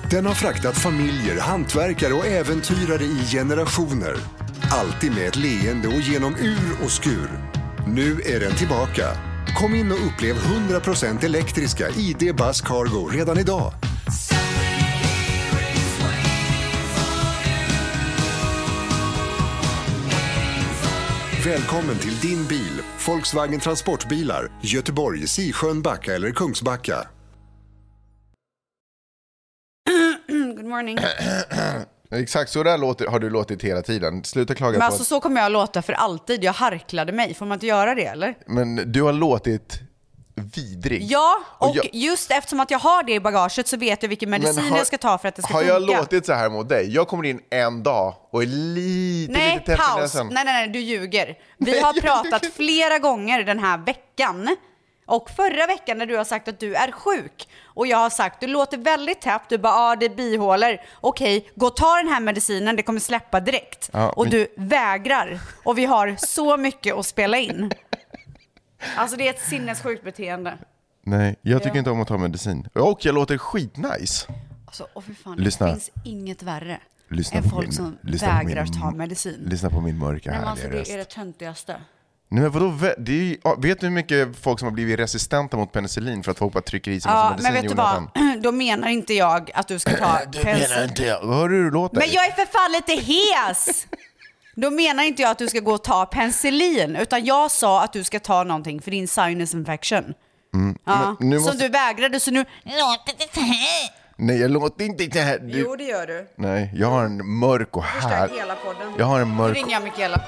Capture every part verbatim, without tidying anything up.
Den har fraktat familjer, hantverkare och äventyrare i generationer. Alltid med ett leende och genom ur och skur. Nu är den tillbaka. Kom in och upplev hundra procent elektriska I D Buzz Cargo redan idag. Välkommen till din bil, Volkswagen Transportbilar, Göteborg, Sisjön, Backa eller Kungsbacka. Good morning. Exakt så där låter, har du låtit hela tiden. Sluta klaga Men på alltså att... så kommer jag låta för alltid. Jag harklade mig. Får man inte göra det eller? Men du har låtit vidrig. Ja, och, och jag... just eftersom att jag har det i bagaget så vet jag vilken medicin har... jag ska ta för att det ska har funka. Har jag låtit så här mot dig? Jag kommer in en dag och är lite, nej, lite täppt i paus. näsan. Nej, nej, nej, du ljuger. Vi har pratat flera gånger den här veckan. Och förra veckan när du har sagt att du är sjuk och jag har sagt, du låter väldigt täppt, du bara, ja ah, det är bihålor. Okej, gå och ta den här medicinen, det kommer släppa direkt. Ja, och men... du vägrar. Och vi har så mycket att spela in. Alltså det är ett sinnessjukt beteende. Nej, jag tycker ja. inte om att ta medicin. Och jag låter skitnice. Alltså, och för fan, lyssna. Det finns inget värre lyssna än folk min, som vägrar min, ta medicin. Lyssna på min mörka härliga alltså, röst. Det är det töntigaste. Nej, men vadå? Det är, vet du hur mycket folk som har blivit resistenta mot penicillin för att folk bara trycker i sig ja, medicin? Men vet du vad? Då menar inte jag att du ska ta du menar inte jag. Vad hör du hur låter? Men jag är för fan lite hes! Då menar inte jag att du ska gå och ta penicillin, utan jag sa att du ska ta någonting för din sinus infection. Mm. Ja. Nu måste... Som du vägrade, så nu låter det så här. Nej, jag låter inte det här. Du... Jo, det gör du. Nej, jag har en mörk och här. Förstör hela podden. Jag har en mörk... Nu ringer jag Mikaela.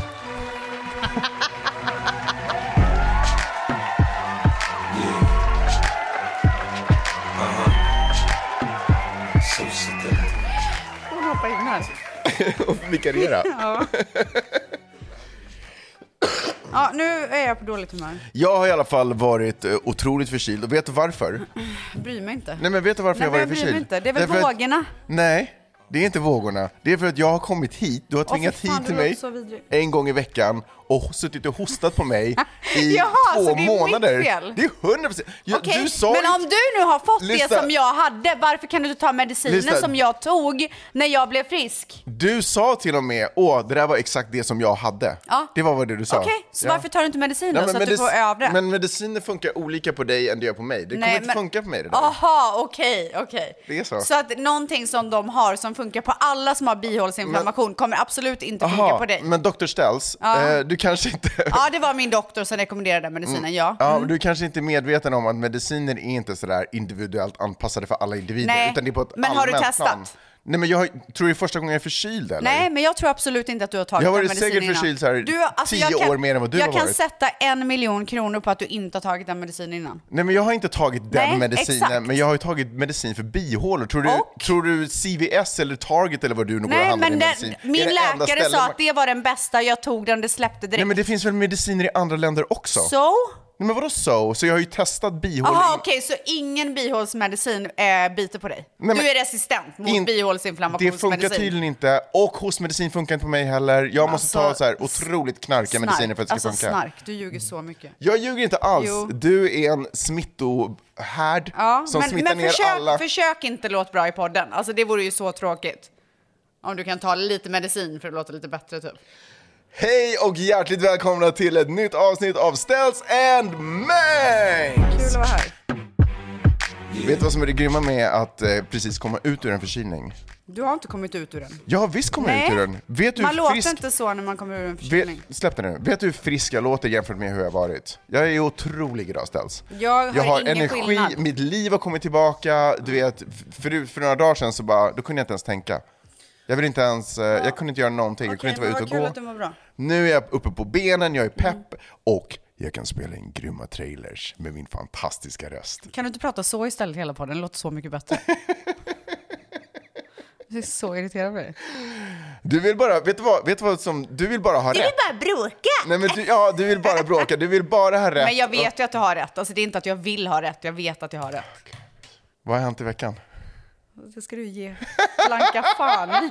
Hon hoppar in här. Och vikariera. Ja. Ja, nu är jag på dåligt humör. Jag har i alla fall varit uh, otroligt förkyld. Och vet du varför? Bryr mig inte. Nej, men vet du varför Nej, jag varit jag förkyld? Inte. Det är väl Därför vågorna? Att... Nej, det är inte vågorna. Det är för att jag har kommit hit. Du har tvingat Åh, fan, hit till mig en gång i veckan och suttit och hostat på mig i Jaha, två så det är månader. Mitt fel. Det är hundra procent. Okay, men om du nu har fått Lyssna. det som jag hade, varför kan du inte ta medicinen Lyssna. som jag tog när jag blev frisk? Du sa till och med, åh, det där var exakt det som jag hade. Ja. Det var vad det du sa. Okej, okay, så ja. varför tar du inte medicinen ja, så medic- att du får övre? Men mediciner funkar olika på dig än det gör på mig. Det Nej, kommer inte men... funka på mig det där. Aha, okej, okay, okej. Okay. Det är så. Så att någonting som de har som funkar på alla som har bihålsinflammation men... kommer absolut inte Aha, funka på dig. Men doktor Stells, ja. eh, du kanske inte... Ja, det var min doktor som rekommenderade medicinen, mm. ja. Ja, mm. du kanske inte är medveten om att mediciner är inte sådär individuellt anpassade för alla individer. Nej, utan det är på ett men har du testat? Namn. Nej, men jag tror det är första gången jag är förkyld, eller? Nej, men jag tror absolut inte att du har tagit den medicinen innan. Jag har varit säkert förkyld så här du, alltså, tio kan, år mer än vad du jag har kan varit. sätta en miljon kronor på att du inte har tagit den medicinen innan. Nej, men jag har inte tagit den Nej, medicinen, exakt. men jag har ju tagit medicin för bihålor. Tror du, och? tror du C V S eller Target eller vad du nu går och handlar men i medicin? Den, min läkare sa att det var den bästa, jag tog den, det släppte direkt. Nej, men det finns väl mediciner i andra länder också? Så? Nej, men vadå så? Så jag har ju testat bihål. Jaha, okej, okay, så ingen bihålsmedicin äh, biter på dig? Nej, du är resistent mot in, bihålsinflammationsmedicin? Det funkar tydligen inte, och hostmedicin funkar inte på mig heller. Jag måste alltså, ta så här otroligt knarkiga snark. mediciner för att det ska alltså, funka. Snark, du ljuger så mycket. Jag ljuger inte alls. Jo. Du är en smittohärd ja, som men, smittar men ner försök, alla. försök inte låta bra i podden. Alltså det vore ju så tråkigt. Om du kan ta lite medicin för att låta lite bättre typ. Hej och hjärtligt välkomna till ett nytt avsnitt av Stells and Mangs! Kul att vara här. Vet du vad som är det grymma med att eh, precis komma ut ur en förkylning? Du har inte kommit ut ur den. Jag har visst kommit Nej. ut ur den. Vet du man låter frisk... inte så när man kommer ur en förkylning. Vet... Släpp det nu. Vet du hur frisk jag låter jämfört med hur jag har varit? Jag är otrolig idag, Ställs. Jag har, jag har ingen energi, skillnad. Mitt liv har kommit tillbaka. Du vet, för, för några dagar sedan så bara, då kunde jag inte ens tänka. Jag vill inte ens, ja. jag kunde inte göra någonting. Okay, jag kunde inte vara ute och gå. Att det var bra. Nu är jag uppe på benen, jag är pepp mm. och jag kan spela in grymma trailers med min fantastiska röst. Kan du inte prata så istället hela podden? Det låter så mycket bättre. Jag är så irriterad med dig. Du vill bara, vet du vad, vet du vad som, du vill bara ha du rätt. Du vill bara bråka. Nej, men du, ja, du vill bara bråka, du vill bara ha rätt. Men jag vet ju att du har rätt. Alltså det är inte att jag vill ha rätt, jag vet att jag har rätt. Vad har hänt i veckan? Det ska du ge blanka fan.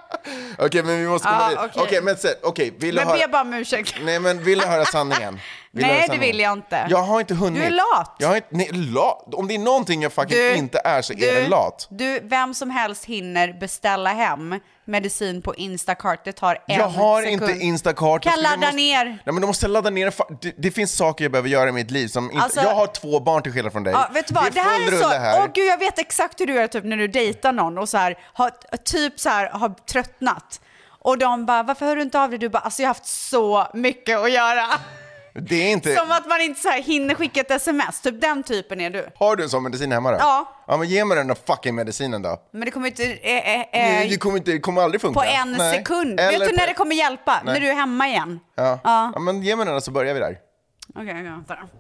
Okej, okay, men vi måste komma ah, dit. Okej, okay. okay, men okej, okay, vill du men höra... be bara om ursäkt. Nej, men vill du höra sanningen? Vill Nej, du det sanningen? vill jag inte. Jag har inte hunnit. Du är lat. Jag har inte, nej, lat. Om det är någonting jag fucking Du- inte är så Du, är det lat. du, vem som helst hinner beställa hem medicin på Instacart. Det tar en Jag har sekund. inte Instacart. Kan Jag skulle- ladda måste, ner. Nej, men då måste jag ladda ner. Fa- Det, det finns saker jag behöver göra i mitt liv som inte... Alltså- jag har två barn till skillnad från dig. Ja, vet du vad? Det Det är här full är så... rulle här. Åh gud, jag vet exakt hur du gör typ när du dejtar någon och så här, har, typ så här, har tröttnat. Och de bara, varför hör du inte av dig? Du bara, alltså jag har haft så mycket att göra. Det är inte... Som att man inte så här hinner skicka ett sms. Typ den typen är du. Har du en sån medicin hemma då? Ja. Ja, men ge mig den där fucking medicinen då. Men det kommer inte... Eh, eh, Nej, eh, det kommer, inte, det kommer aldrig funka. på en Nej. sekund. Eller Vet du när på- det kommer hjälpa? Nej. När du är hemma igen. Ja. Ja. Ja, men ge mig den och så börjar vi där. Okej, okay, vänta då.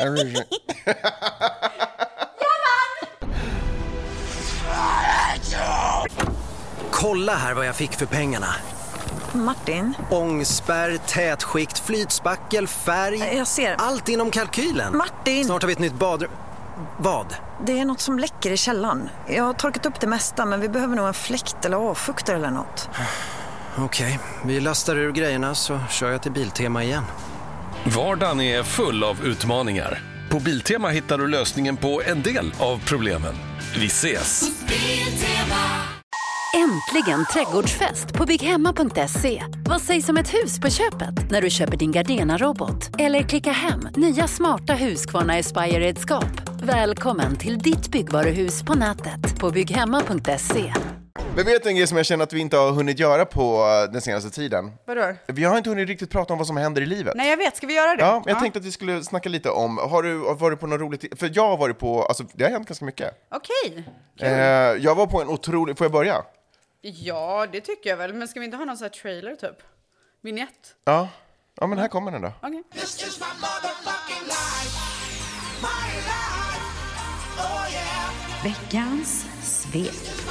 Kolla här vad jag fick för pengarna. Martin, Ångspärr, tätskikt, flytspackel, färg. jag ser. Allt inom kalkylen. Martin! Snart har vi ett nytt badrum. Vad? Det är något som läcker i källaren. Jag har torkat upp det mesta, men vi behöver nog en fläkt eller avfuktare eller något. Okej, vi lastar ur grejerna så kör jag till Biltema igen. Vardagen är full av utmaningar. På Biltema hittar du lösningen på en del av problemen. Vi ses! Äntligen trädgårdsfest på bygghemma punkt se. Vad sägs om ett hus på köpet när du köper din Gardena-robot? Eller klicka hem nya smarta Husqvarna Aspire-redskap. Välkommen till ditt byggvaruhus på nätet på bygghemma punkt se. Men vet du en grej som jag känner att vi inte har hunnit göra på den senaste tiden? Vadå? Vi har inte hunnit riktigt prata om vad som händer i livet. Nej, jag vet. Ska vi göra det? Ja, jag tänkte att vi skulle snacka lite om, har du varit på något roligt? För jag har varit på, alltså det har hänt ganska mycket. Okej. Eh, jag var på en otrolig, får jag börja? Ja, det tycker jag väl. Men ska vi inte ha någon sån här trailer typ? Vignett? Ja, ja men här kommer den då. Okej. Veckans svep.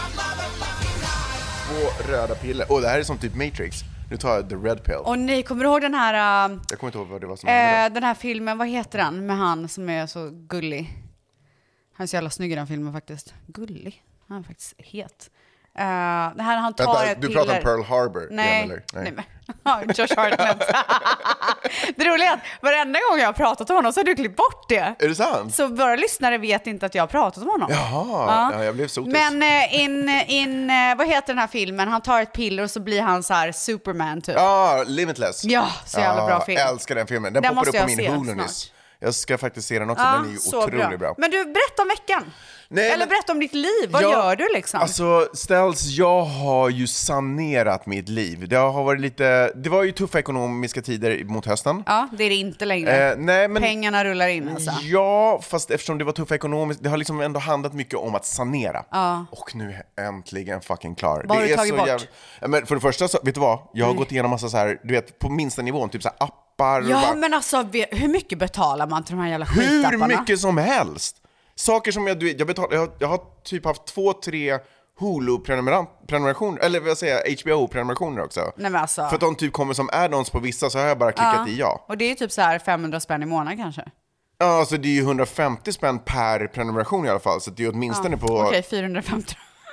Två röda piller. Och det här är som typ Matrix. Nu tar jag the red pill. Och ni kommer ihåg den här, uh, Jag kommer inte ihåg vad det var som hände eh, den här filmen, vad heter den? Med han som är så gullig. Han är så jävla snygg i den filmen faktiskt. Gullig? Han är faktiskt het. Uh, det här han tar då. Vänta, ett du piller. pratar om Pearl Harbor Nej, igen, eller? nej. men ja, Josh Hartnett. Det roliga är att varenda gång jag har pratat om honom så har du klippt bort det. Är det sant? Så våra lyssnare vet inte att jag har pratat om honom. Jaha, ja, jag blev sotis. Men eh, in, in, eh, vad heter den här filmen? Han tar ett piller och så blir han så här Superman typ. Ja, Limitless. Ja, så jävla bra film. Jag älskar den filmen. Den, Den poppade upp måste på jag min se Hulu snart. nyss. Jag ska faktiskt se den också, Ja, den är ju så otroligt bra. Men du, berätta om veckan. Nej, Eller men- berätta om ditt liv. Vad Ja, gör du liksom? Alltså, Ställs, jag har ju sanerat mitt liv. Det har varit lite, det var ju tuffa ekonomiska tider mot hösten. Ja, det är det inte längre. Eh, nej, men, Pengarna rullar in alltså. Ja, fast eftersom det var tuffa ekonomiskt, det har liksom ändå handlat mycket om att sanera. Ja. Och nu är jag äntligen fucking klar. Vad har det du är tagit så bort? jävla- Ja, men för det första, så, vet du vad? Jag har gått igenom massa så här, du vet, på minsta nivån, typ så här appar. och Ja, bara, men alltså, vi- hur mycket betalar man till de här jävla hur skitapparna? mycket som helst. Saker som jag, du vet, jag, betal, jag, har, jag har typ haft två, tre Hulu-prenumerationer, eller vad säger jag, H B O-prenumerationer också. Nej, men alltså. För att de typ kommer som add-ons på vissa, så har jag bara klickat i ja. Och det är typ så här femhundra spänn i månaden kanske. Ja, alltså det är ju hundrafemtio spänn per prenumeration i alla fall, så det är ju åtminstone på... Okej, fyrahundrafemtio.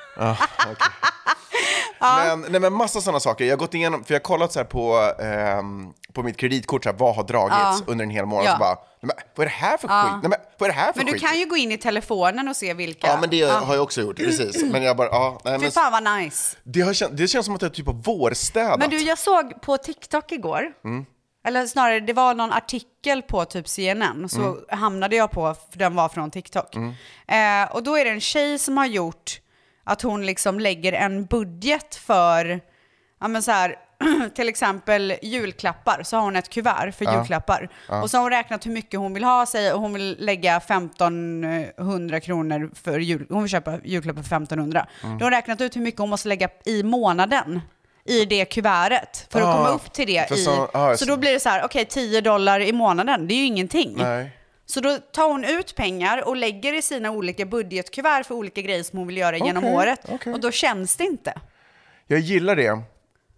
Men, nej, men massa sådana saker. Jag har gått igenom, för jag har kollat så här på, ehm, på mitt kreditkort, så här, vad har dragits Ja. under en hel månad. Ja. Så bara, nej, men, vad är det här för skit? Nej, men, vad är det här för Men du skit? kan ju gå in i telefonen och se vilka. Ja, men det har jag också gjort, precis. Men jag bara, ja, nej, Fy men, fan vad nice. det, har känt, det känns som att jag typ har vårstädat. Men du, jag såg på TikTok igår, Mm. eller snarare det var någon artikel på typ C N N, så Mm. hamnade jag på, för den var från TikTok. Eh, och då är det en tjej som har gjort att hon liksom lägger en budget för, ja men så här, till exempel julklappar, så har hon ett kuvert för julklappar. Och så har hon räknat hur mycket hon vill ha sig och hon vill lägga femtonhundra kronor för jul, hon vill köpa julklappar för femtonhundra. Då har hon räknat ut hur mycket hon måste lägga i månaden i det kuvertet för att Ah, komma upp till det. för I, så- ah, så då blir det så här, okej, tio dollar i månaden, det är ju ingenting. Nej. Så då tar hon ut pengar och lägger i sina olika budgetkuvert för olika grejer som hon vill göra genom Okej, året. okej. Och då känns det inte. Jag gillar det. F-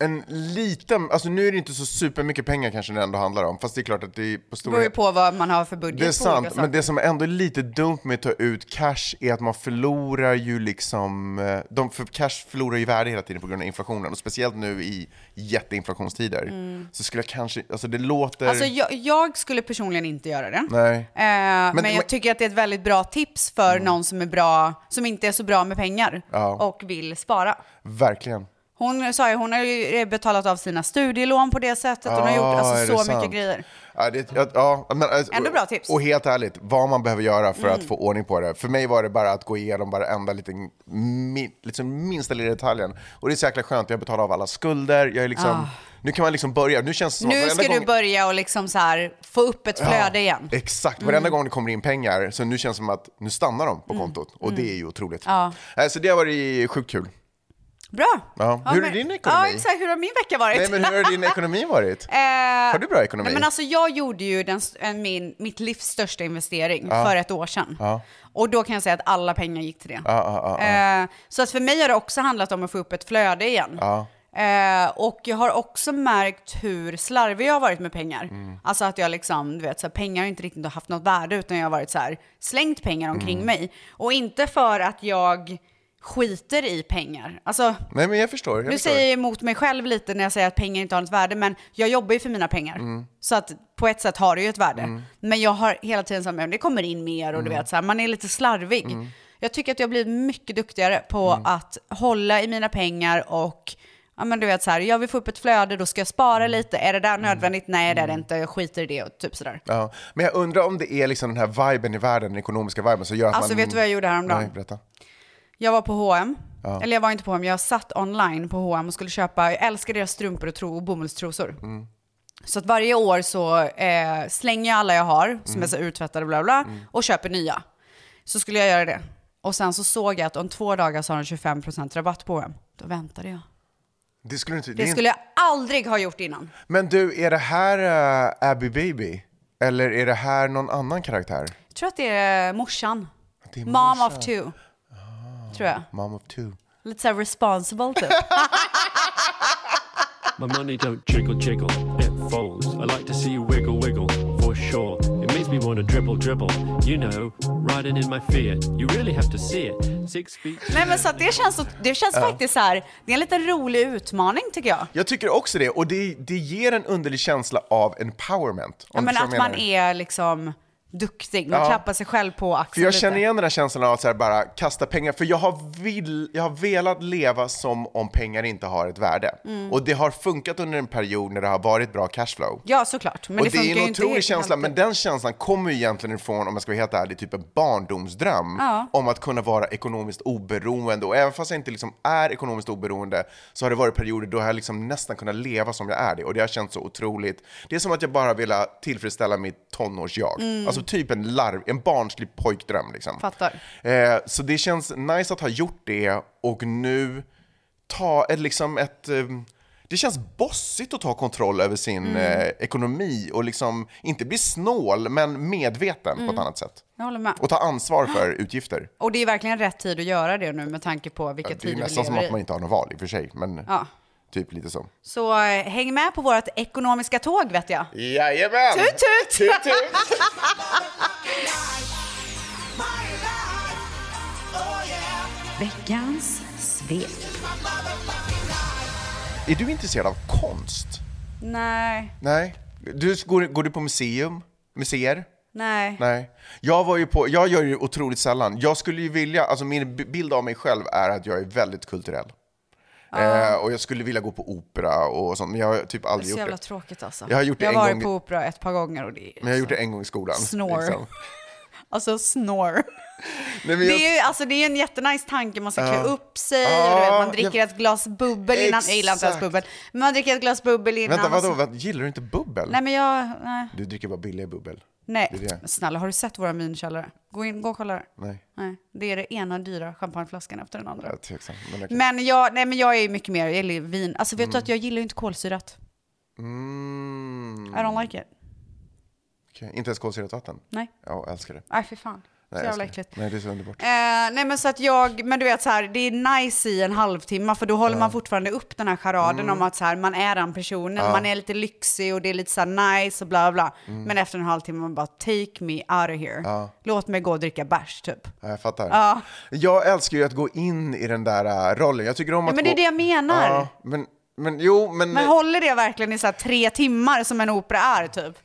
en liten, alltså nu är det inte så supermycket pengar kanske det ändå handlar om, fast det är klart att det är på stora... Det beror ju på vad man har för budget. Det är sant, men det som är ändå lite dumt med att ta ut cash är att man förlorar ju liksom, de för cash förlorar ju värde hela tiden på grund av inflationen, och speciellt nu i jätteinflationstider. Mm. Så skulle jag kanske, alltså det låter... Alltså jag, jag skulle personligen inte göra det. Nej. Eh, men, men jag men... tycker att det är ett väldigt bra tips för mm. någon som är bra, som inte är så bra med pengar ja. och vill spara. Verkligen. Hon sa ju, hon har ju betalat av sina studielån på det sättet. Hon ah, har gjort alltså, så sant? mycket grejer. Ja, det, ja, ja, men, alltså, ändå bra tips. Och helt ärligt, vad man behöver göra för mm. att få ordning på det. För mig var det bara att gå igenom bara enda liten, min, liksom minsta lilla detaljen. Och det är så jäkla skönt, jag betalar av alla skulder. Jag är liksom, ah. Nu kan man liksom börja. Nu, känns det som nu att ska gång... du börja och liksom så här, få upp ett flöde ja, igen. Exakt, varenda mm. gång det kommer in pengar. Så nu känns det som att nu stannar de på kontot. Mm. Och det är ju otroligt. Ja. Så det har varit sjukt kul. Bra. Ja. Ja, hur men, är din ekonomi? Ja, exakt. Hur har min vecka varit? Nej, men hur har din ekonomi varit? eh, har du bra ekonomi? Nej, men alltså, jag gjorde ju den, min, mitt livs största investering ja. för ett år sedan. Ja. Och då kan jag säga att alla pengar gick till det. Ja, ja, ja, eh, så att för mig har det också handlat om att få upp ett flöde igen. Ja. Eh, och jag har också märkt hur slarvig jag har varit med pengar. Mm. Alltså att jag liksom, du vet, så här, pengar har inte riktigt haft något värde, utan jag har varit så här, slängt pengar omkring mm. mig. Och inte för att jag skiter i pengar. Alltså, nej, men jag förstår. Jag nu förstår. säger jag emot mig själv lite när jag säger att pengar inte har något värde, men jag jobbar ju för mina pengar. Mm. Så att på ett sätt har det ju ett värde. Mm. Men jag har hela tiden sagt att det kommer in mer och mm. du vet, så här, man är lite slarvig. Mm. Jag tycker att jag har blivit mycket duktigare på mm. att hålla i mina pengar och ja, men du vet så här, jag vill få upp ett flöde, då ska jag spara lite. Är det där nödvändigt? Nej, det är det inte. Jag skiter i det och typ sådär. Ja, men jag undrar om det är liksom den här viben i världen, den ekonomiska viben som gör att alltså, man... Alltså vet du vad jag gjorde häromdagen? Nej, berätta. Jag var på H och M. Ja. Eller jag var inte på H och M, jag satt online på H och M och skulle köpa, jag älskar deras strumpor och, tro, och bomullstrosor. Mm. Så att varje år så eh, slänger jag alla jag har, som mm. är så uttvättade bla bla, mm. och köper nya. Så skulle jag göra det. Och sen så såg jag att om två dagar så har de tjugofem procent rabatt på H och M. Då väntade jag. Det skulle, inte, det skulle jag aldrig ha gjort innan. Men du, är det här uh, Abby Baby? Eller är det här någon annan karaktär? Jag tror att det är morsan. Det är Mom morsan. of two. Ah, tror jag. Mom of two. Lite så här responsible typ. My money don't trickle, trickle, it falls. I like to see you wiggle, wiggle, for sure. It makes me want to dribble, dribble. You know, riding in my Fiat. You really have to see it. Six feet... Nej, men så att det känns, det känns ja. faktiskt så här, det är en lite rolig utmaning tycker jag. Jag tycker också det, och det, det ger en underlig känsla av empowerment. Ja, men att man är liksom... duktig, man ja. klappar sig själv på axeln. För jag lite. känner igen den här känslan av att så här bara kasta pengar. För jag har, vill, jag har velat leva som om pengar inte har ett värde. Mm. Och det har funkat under en period när det har varit bra cashflow. Ja, såklart. Men och det, det är en otrolig känsla, men den känslan kommer ju egentligen ifrån, om jag ska vara helt ärlig, typ en barndomsdröm ja. om att kunna vara ekonomiskt oberoende. Och även fast jag inte liksom är ekonomiskt oberoende så har det varit perioder då jag liksom nästan kunnat leva som jag är det. Och det har känts så otroligt. Det är som att jag bara vill tillfredsställa mitt tonårsjag. Mm. Alltså typ en larv, en barnslig pojkdröm liksom. Fattar. Eh, så det känns nice att ha gjort det och nu ta ett, liksom ett eh, det känns bossigt att ta kontroll över sin mm. eh, ekonomi och liksom inte bli snål men medveten mm. på ett annat sätt. Jag håller med. Och ta ansvar för utgifter. Och det är verkligen rätt tid att göra det nu med tanke på vilka ja, tider vi lever i. Det är nästan som att man inte har något val i och för sig, men ja. typ lite så. Så äh, häng med på vårt ekonomiska tåg, vet jag. Jajamän! Tut, tut! Tut, tut! Veckans svek. Är du intresserad av konst? Nej. Nej. Du, går, går du på museum? Museer? Nej. Nej. Jag var ju på, jag gör ju otroligt sällan. Jag skulle ju vilja, alltså min bild av mig själv är att jag är väldigt kulturell. Uh. Eh, och jag skulle vilja gå på opera och sånt, men jag har typ aldrig gjort det. Det är så jävla tråkigt alltså. Jag har, gjort det jag har varit gång... på opera ett par gånger och det är men jag har gjort det en gång i skolan. Snore. Liksom. Alltså snore. Nej, det, jag... är ju, alltså, det är ju en jättenice tanke. Man ska klä uh. upp sig uh. och du vet, man dricker jag... ett glas bubbel innan. Exakt. Jag gillar inte ens bubbel. Men man dricker ett glas bubbel innan. Vänta, vadå? Så... Gillar du inte bubbel? Nej, men jag... Nej. Du dricker bara billiga bubbel. Nej, det det. Snälla, har du sett våra vinkällare? Gå in, gå och kolla där. Nej. Nej. Det är det ena dyra champagneflaskan efter den andra. Ja, tveksamt, men, okay. men, jag, nej, men jag är mycket mer, jag gillar vin. Alltså vet mm. du att jag gillar ju inte kolsyrat. Mm. I don't like it. Okay. Inte ens kolsyrat vatten? Nej. Ja, älskar det. Nej, för fan. Så jävla äckligt. Nej, det är så underbart. Eh, nej men så att jag, men du vet så här, det är nice i en halvtimme för då håller ja. man fortfarande upp den här charaden mm. om att så här, man är den personen, ja. man är lite lyxig och det är lite så här nice och bla bla. Mm. Men efter en halvtimme man bara take me out of here. Ja. Låt mig gå och dricka bärs typ. Ja, jag fattar. Ja. Jag älskar ju att gå in i den där uh, rollen. Jag tycker om att ja, men gå... det är det jag menar. Ja, men men jo, men Men håller det verkligen i så här tre timmar som en opera är typ?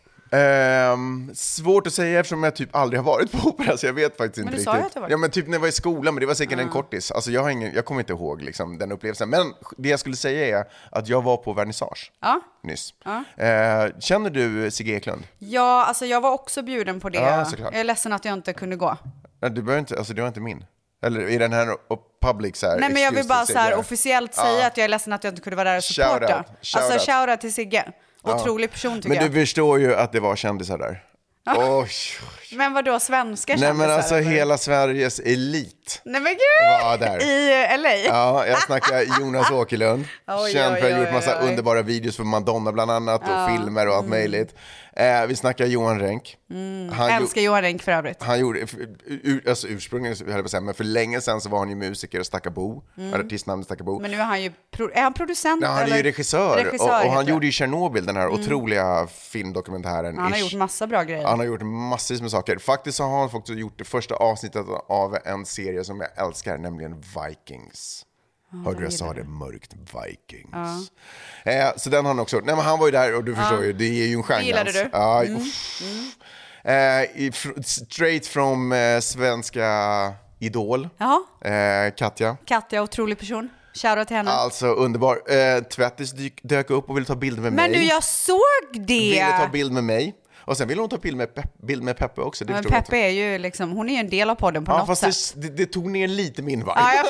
Um, svårt att säga eftersom jag typ aldrig har varit på opera så jag vet faktiskt men inte sa riktigt. Att det var... Ja men typ när jag var i skolan, men det var säkert mm. en kortis. Alltså jag har ingen, jag kommer inte ihåg liksom den upplevelsen. Men det jag skulle säga är att jag var på vernissage ja. nyss. Ja. Uh, känner du Sigge Eklund? Ja, alltså jag var också bjuden på det. Ja, jag är ledsen att jag inte kunde gå. Du behöver inte, alltså det var inte min. Eller i den här public så här. Nej men jag vill bara så här officiellt säga ja. att jag är ledsen att jag inte kunde vara där och supporta. Alltså shoutout till Sigge. Otrolig person tycker jag. Men du förstår ju att det var kändisar där. Oh. Men vad då svenska kändisar? Nej men alltså eller? Hela Sveriges elit. Nej men gud! Var där. I L A? Ja, jag snackar Jonas Åkerlund. oj, Känd för att ha gjort oj, massa oj. underbara videos för Madonna bland annat. Och ja. filmer och allt mm. möjligt. eh, Vi snackar Johan Renck. mm. Han älskar Johan Renck för övrigt. Han gjorde, ur, alltså ursprungligen höll jag på att säga, men för länge sedan så var han ju musiker och Stackabo mm. Artistnamnet Stackabo. Men nu är han ju, pro, är han producent? Ja, han eller? är ju regissör, regissör och, och han gjorde ju Tjernobyl, den här mm. otroliga filmdokumentären. Han har gjort massa bra grejer. Han har gjort massvis med saker. Faktiskt så har han också gjort det första avsnittet av en serie som jag älskar, nämligen Vikings. Oh, hörde du jag sa det? Mörkt Vikings. Ja. Eh, så den har han också. Nej men han var ju där och du ja. förstår ju, det är ju en stjärna. Gillade du? Ja, mm. Mm. Eh, straight from eh, svenska Idol. Eh, Katja. Katja, otrolig person. Shoutout till henne. Alltså underbar. Eh, Tvättis dyk, dök upp och ville ta bilder med men mig. Men du, jag såg det! Ville ta bild med mig. Och sen vill hon ta bild med, Pe- bild med Peppe också. Det men Peppe också. Är ju liksom, hon är ju en del av podden på ja, något fast sätt. Det, det, det tog ner lite min vibe. Ja, jag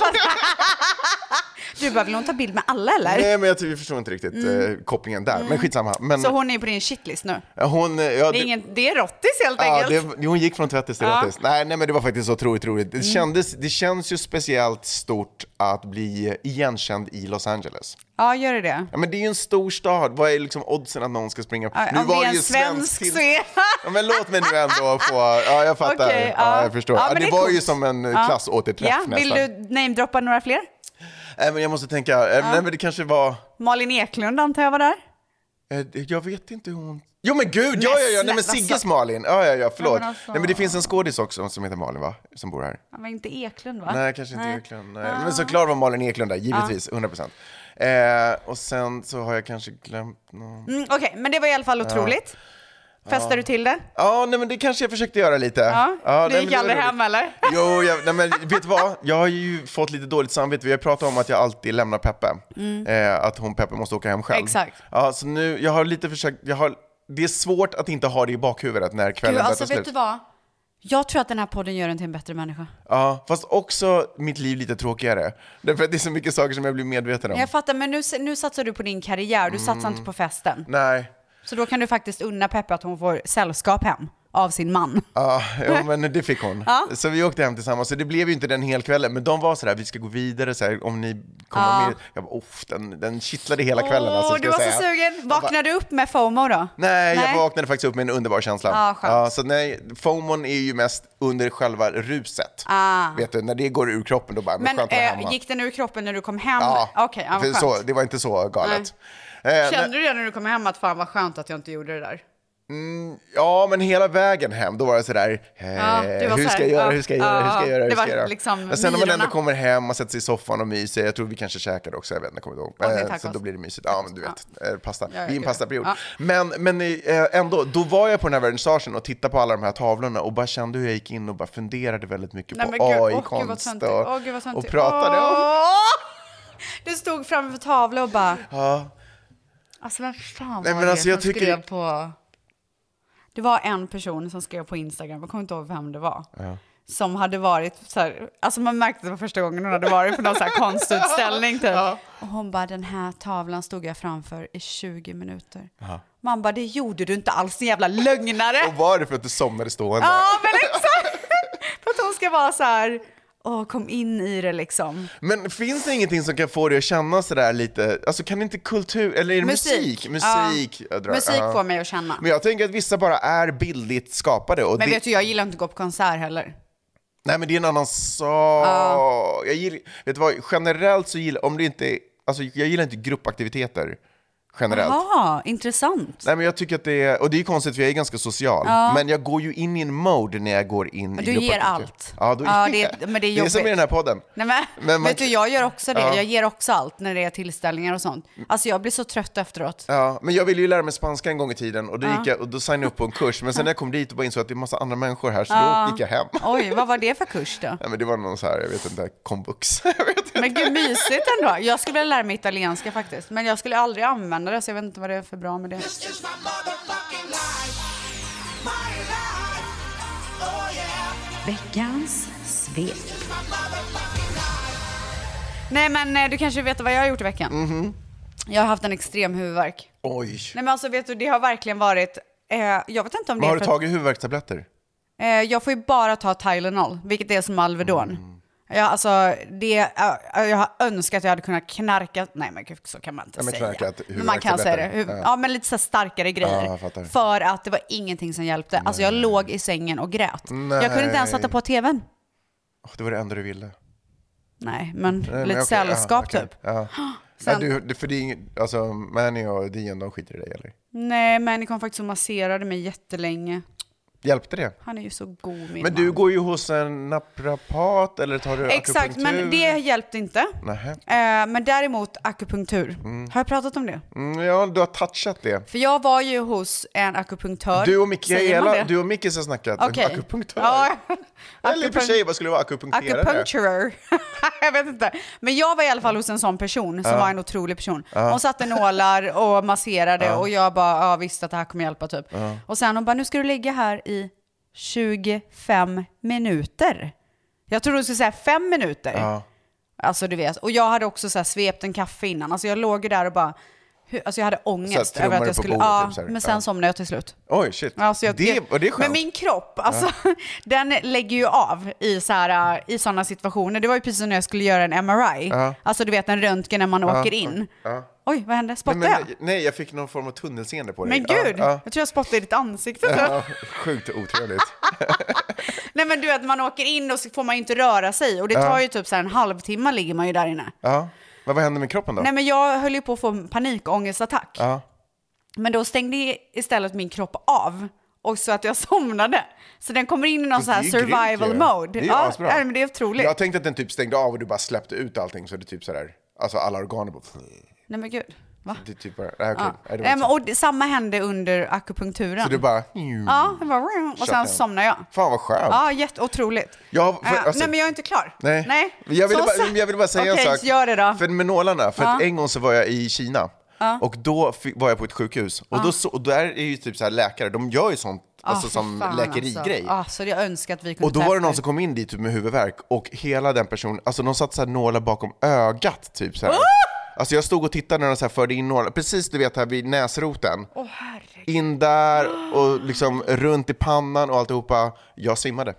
du bara, vill hon ta bild med alla eller? Nej, men jag, jag förstår inte riktigt mm. eh, kopplingen där. Mm. Men skitsamma. Men, så hon är på din shitlist nu? Hon, ja, det, är ingen, det är rottis helt ja, enkelt. Det, hon gick från Tvättis till ja. rottis. Nej, nej, men det var faktiskt så otroligt roligt. Det, mm. kändes, det känns ju speciellt stort att bli igenkänd i Los Angeles. Ja, gör det det? Ja, men det är ju en stor stad. Vad är liksom oddsen att någon ska springa? Ja, nu var det ju svensk till... ja, men låt mig nu ändå få... Ja, jag fattar. Okay, ja, ja. jag förstår. Ja, ja, det, det var coolt. Ju som en ja. klassåterträff ja, nästan. Vill du namedroppa några fler? Äh, men jag måste tänka, äh, ja. nej men det kanske var... Malin Eklund antar jag var där? Äh, jag vet inte hur hon... Jo men gud, ja, ja, ja, nej men Sigges Malin. Ja, ja, ja, förlåt. Ja, alltså... Nej men det finns en skådis också som heter Malin, va? Som bor här. Han var inte Eklund, va? Nej, kanske inte nej. Eklund. Nej. Ah. Men såklart var Malin Eklund där, givetvis, hundra procent. Eh, och sen så har jag kanske glömt någon... Mm, Okej, okay, men det var i alla fall otroligt. Ja. Festar ja. du till det? Ja, nej men det kanske jag försökte göra lite. Ja, ja du gick aldrig hem eller? Jo, jag, nej men vet du vad? Jag har ju fått lite dåligt samvete. Vi har pratat om att jag alltid lämnar Peppe. Mm. Eh, att hon Peppe måste åka hem själv. Exakt. Ja, så nu, jag har lite försökt, jag har, det är svårt att inte ha det i bakhuvudet när kvällen börjar alltså, vet slut. Du vad? Jag tror att den här podden gör en till en bättre människa. Ja, fast också mitt liv lite tråkigare. Därför att det är så mycket saker som jag blir medveten om. Jag fattar, men nu, nu satsar du på din karriär. Du mm. satsar inte på festen. Nej. Så då kan du faktiskt unna Peppe att hon får sällskap hem av sin man. Ja, jo, men det fick hon. Ja. Så vi åkte hem tillsammans. Så det blev ju inte den hel kvällen. Men de var så där, vi ska gå vidare så här, om ni kommer ja. med. Jag bara, off, den, den kittlade hela kvällen. Åh, alltså, du var säga. så sugen. Vaknade du upp med FOMO då? Nej, nej, jag vaknade faktiskt upp med en underbar känsla. Ja, skönt. Ja, så nej, FOMOn är ju mest under själva ruset. Ah. Vet du, när det går ur kroppen då bara, men, men äh, gick den ur kroppen när du kom hem? Ja, okay, ja för så, det var inte så galet. Eh, Kände du det när du kom hem att fan vad skönt att jag inte gjorde det där? Mm, ja, men hela vägen hem då var det sådär eh, ja, det var hur, så ska jag göra, ja, hur ska jag göra, hur ska jag göra, hur ska jag göra? Liksom men sen när man ändå kommer hem och sätter sig i soffan och myser, jag tror vi kanske käkade också, jag vet inte, kommer ihåg. Okay, eh, så då blir det mysigt, ja men du vet, ja. eh, pasta, ja, vi är en pastaperiod. Ja. Men, men eh, ändå, då var jag på den här vernissagen och tittade på alla de här tavlorna och bara kände hur jag gick in och bara funderade väldigt mycket Nej, på A I-konst och, oh, och pratade oh. om. Du stod framför tavlan och bara... Ja. Alltså vem fan var Nej, men det alltså, som jag tycker... skrev på... Det var en person som skrev på Instagram, jag kommer inte ihåg vem det var. Ja. Som hade varit så här, alltså man märkte det var första gången hon hade varit på någon så här konstutställning typ. Ja. Och hon bara, den här tavlan stod jag framför i tjugo minuter. Ja. Man bara, det gjorde du inte alls, en jävla lögnare. Och var det för att du somnade stående? Ja, men exakt. För att hon ska vara så här... Åh, kom in i det liksom. Men finns det ingenting som kan få dig att känna sådär lite, alltså kan inte kultur, eller är det musik? Musik, musik, ja. musik får mig att känna. Men jag tänker att vissa bara är bildligt skapade. Och men det... vet du, jag gillar inte att gå på konsert heller. Nej, men det är en annan sak. Uh. Jag gillar, vet du vad, generellt så gillar, om det inte, alltså jag gillar inte gruppaktiviteter. Generellt. Jaha, intressant. Nej, men jag tycker att det är, och det är konstigt för jag är ganska social. Ja. Men jag går ju in i en mode när jag går in men i du ger allt. Ja, då, ja det, men det är det är som i den här podden. Nej, men, men man, vet du, jag gör också det. Ja. Jag ger också allt när det är tillställningar och sånt. Alltså jag blir så trött efteråt. Ja, men jag ville ju lära mig spanska en gång i tiden. Och då, ja. gick jag, och då signade jag upp på en kurs. Men sen när jag kom dit och bara insåg att det är massa andra människor här. Så ja. då gick jag hem. Oj, vad var det för kurs då? Ja, men det var någon så här, jag vet inte, komvux. jag vet inte. Men gud, mysigt ändå. Jag skulle vilja lära mig italienska faktiskt. Men jag skulle aldrig använda det, så jag vet inte vad det är för bra med det. Veckans svep. Nej, men du kanske vet vad jag har gjort i veckan. Mm-hmm. Jag har haft en extrem huvudvärk. Oj. Nej, men alltså vet du, det har verkligen varit eh, jag vet inte om det men har är du för tagit huvudvärkstabletter? Eh, jag får ju bara ta Tylenol, vilket är som Alvedon. Mm. Ja, alltså, det, jag har önskat att jag hade kunnat knarka. Nej, men så kan man inte ja, säga. Knarkat, men man kan säga det. Ja. ja, men lite så starkare grejer. Ja, för att det var ingenting som hjälpte. Nej. Alltså jag låg i sängen och grät. Nej. Jag kunde inte ens sätta på tvn. Oh, det var det enda du ville. Nej, men Nej, lite men sällskap ja, okay. typ. Ja. Sen... Nej, du, för det är ing... alltså, Manny och Dion, de skiter i dig, eller? Nej, Manny kom faktiskt och masserade mig jättelänge. Hjälpte det? Han är ju så god, min Men man. du går ju hos en naprapat eller tar du exakt, akupunktur? men det hjälpte inte. Nähä. Eh, men däremot akupunktur. Mm. Har jag pratat om det? Mm, ja, du har touchat det. För jag var ju hos en akupunktör. Du och Mikaela, du och Mickis har snackat om okay. akupunktör. Ja. Eller för sig, vad skulle det vara? Akupunkterare? Akupunkturer. jag vet inte. Men jag var i alla fall hos en sån person som uh. var en otrolig person. Uh. Hon satte nålar och masserade uh. och jag bara, ja visst att det här kommer hjälpa typ. Uh. Och sen hon bara, nu ska du ligga här i tjugofem minuter. Jag tror du skulle säga fem minuter. Ja. Alltså du vet. Och jag hade också så här svept en kaffe innan. Alltså jag låg där och bara... Alltså jag hade ångest över att jag skulle... Bordet, ja, typ men sen ja. somnade jag till slut. Oj, shit. Alltså jag, det, och det är skönt. Men min kropp, alltså, ja. den lägger ju av i, så här, i sådana situationer. Det var ju precis som när jag skulle göra en M R I. Ja. Alltså du vet en röntgen när man ja. åker in. Ja. Oj, vad hände? Spottade nej, jag? Men, nej, jag fick någon form av tunnelseende på dig. Men gud, ja, ja. jag tror jag spottade i ditt ansikte. Ja, sjukt otrevligt. Nej, men du vet, man åker in och så får man inte röra sig. Och det tar ja. ju typ så här en halvtimme ligger man ju där inne. Ja, men vad hände med kroppen då? Nej, men jag höll ju på att få en panikångestattack. Ja. Men då stängde istället min kropp av. Och så att jag somnade. Så den kommer in i någon så här survival grymt, mode. Det är ja, asbra. men det är otroligt. Jag tänkte att den typ stängde av och du bara släppte ut allting. Så det är typ så där, alltså alla organer bara... Nej men gud, va? Det är typ bara, nej, okay. ja. nej, men, och det, samma hände under akupunkturen. Så du bara... Ja, det bara, och sen somnade jag. Fan vad skönt. Ja, jätteotroligt. Ja, för, alltså, nej men jag är inte klar. Nej, nej. Jag, ville bara, jag ville bara säga okay, en sak. Gör det då. För med nålarna, för ja. att en gång så var jag i Kina. Ja. Och då var jag på ett sjukhus. Och, ja. då så, och där är ju typ så här läkare, de gör ju sånt alltså oh, som fan, läkerigrej. Alltså. Oh, så jag önskar att vi kunde. Och då var det någon som kom in dit typ med huvudvärk. Och hela den personen, alltså de satt så här nålar bakom ögat typ så här. Oh! Alltså jag stod och tittade när de så här förde in nålar. Precis du vet här vid näsroten. Oh, herregud. In där och liksom runt i pannan och alltihopa. Jag simmade.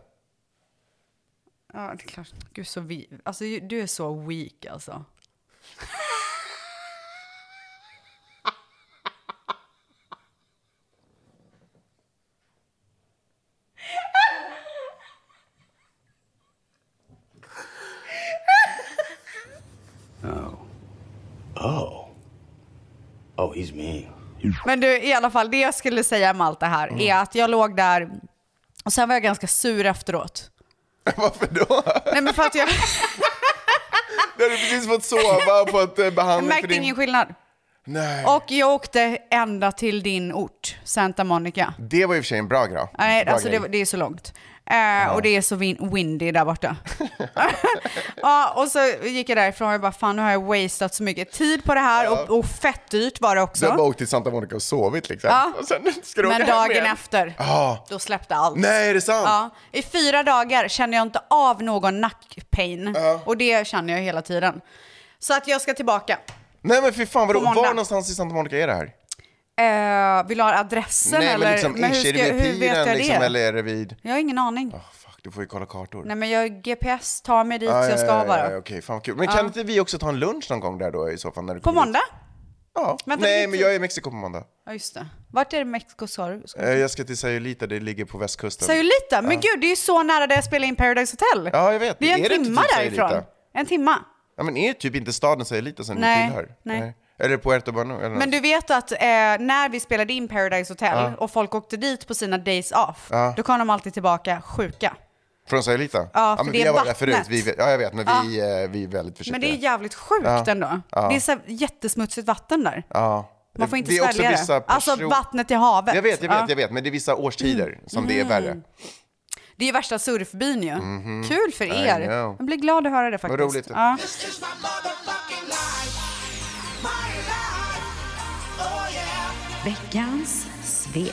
Ja, det är klart. Gud, så vi... Alltså du är så weak alltså. Oh. Oh. Oh, he's mean. Men du, i alla fall, det jag skulle säga om allt det här mm. är att jag låg där och sen var jag ganska sur efteråt. Varför då? Nej, men för att jag... Du hade precis fått sova på ett behandling. Jag märkte din... ingen skillnad. Nej. Och jag åkte ända till din ort, Santa Monica. Det var i och för sig en bra grej. Nej, alltså det, det är så långt. Uh, och det är så win- windy där borta. Ja, och så gick jag därifrån och jag bara, fan nu har jag wasted så mycket tid på det här. Ja. Och, och fett dyrt var det också. Du har bara åkt till Santa Monica och sovit liksom. Ja. Och sen ska du men åka dagen hem efter, ah. då släppte allt. Nej, är det sant? Ja. I fyra dagar kände jag inte av någon nackpain. Ja. Och det känner jag hela tiden. Så att jag ska tillbaka. Nej men fy fan, vadå? Var någonstans i Santa Monica är det här? Uh, vill du ha adressen? Nej, eller? men liksom, men hur, ska, är det hur vet jag liksom, det? eller är det vid? Jag har ingen aning. Oh, fuck, du får ju kolla kartor. Nej, men jag G P S tar mig dit ah, så jag ska ja, ja, bara. ja, okej, okay, fan kul. Men kan ja. inte vi också ta en lunch någon gång där då i så fall? När du på måndag? Ja. Vänta, Nej, lite. men jag är i Mexiko på måndag. Ja, just det. Vart är det Mexiko, sa du? Eh, Jag ska till Sayulita, det ligger på västkusten. Sayulita? Men Ja. gud, det är ju så nära där jag spelar in Paradise Hotel. Ja, jag vet. Det är en Är det inte timma typ därifrån. Sayulita? En timma. Ja, men är typ inte staden Sayulita som Nej, ni tillhör? nej. Eller Puerto Banu? Eller Men något. du vet att eh, när vi spelade in Paradise Hotel Ja. och folk åkte dit på sina days off, Ja. då kom de alltid tillbaka sjuka. Från Sayulita? Ja, för men det vi är har varit där vattnet. förut. Vi, ja, jag vet, men Ja. vi, eh, vi är väldigt försiktiga. Men det är jävligt sjukt Ja. ändå. Ja. Det är så här jättesmutsigt vatten där. Ja. Man får inte det är också svälja vissa det. Alltså person- vattnet i havet. Jag vet, jag vet, Ja. jag vet. Men det är vissa årstider som det är värre. Det är ju värsta surfbyn ju. Mhm. Kul för I er. know. Jag blir glad att höra det faktiskt. Vad roligt. Ja. Veckans svek.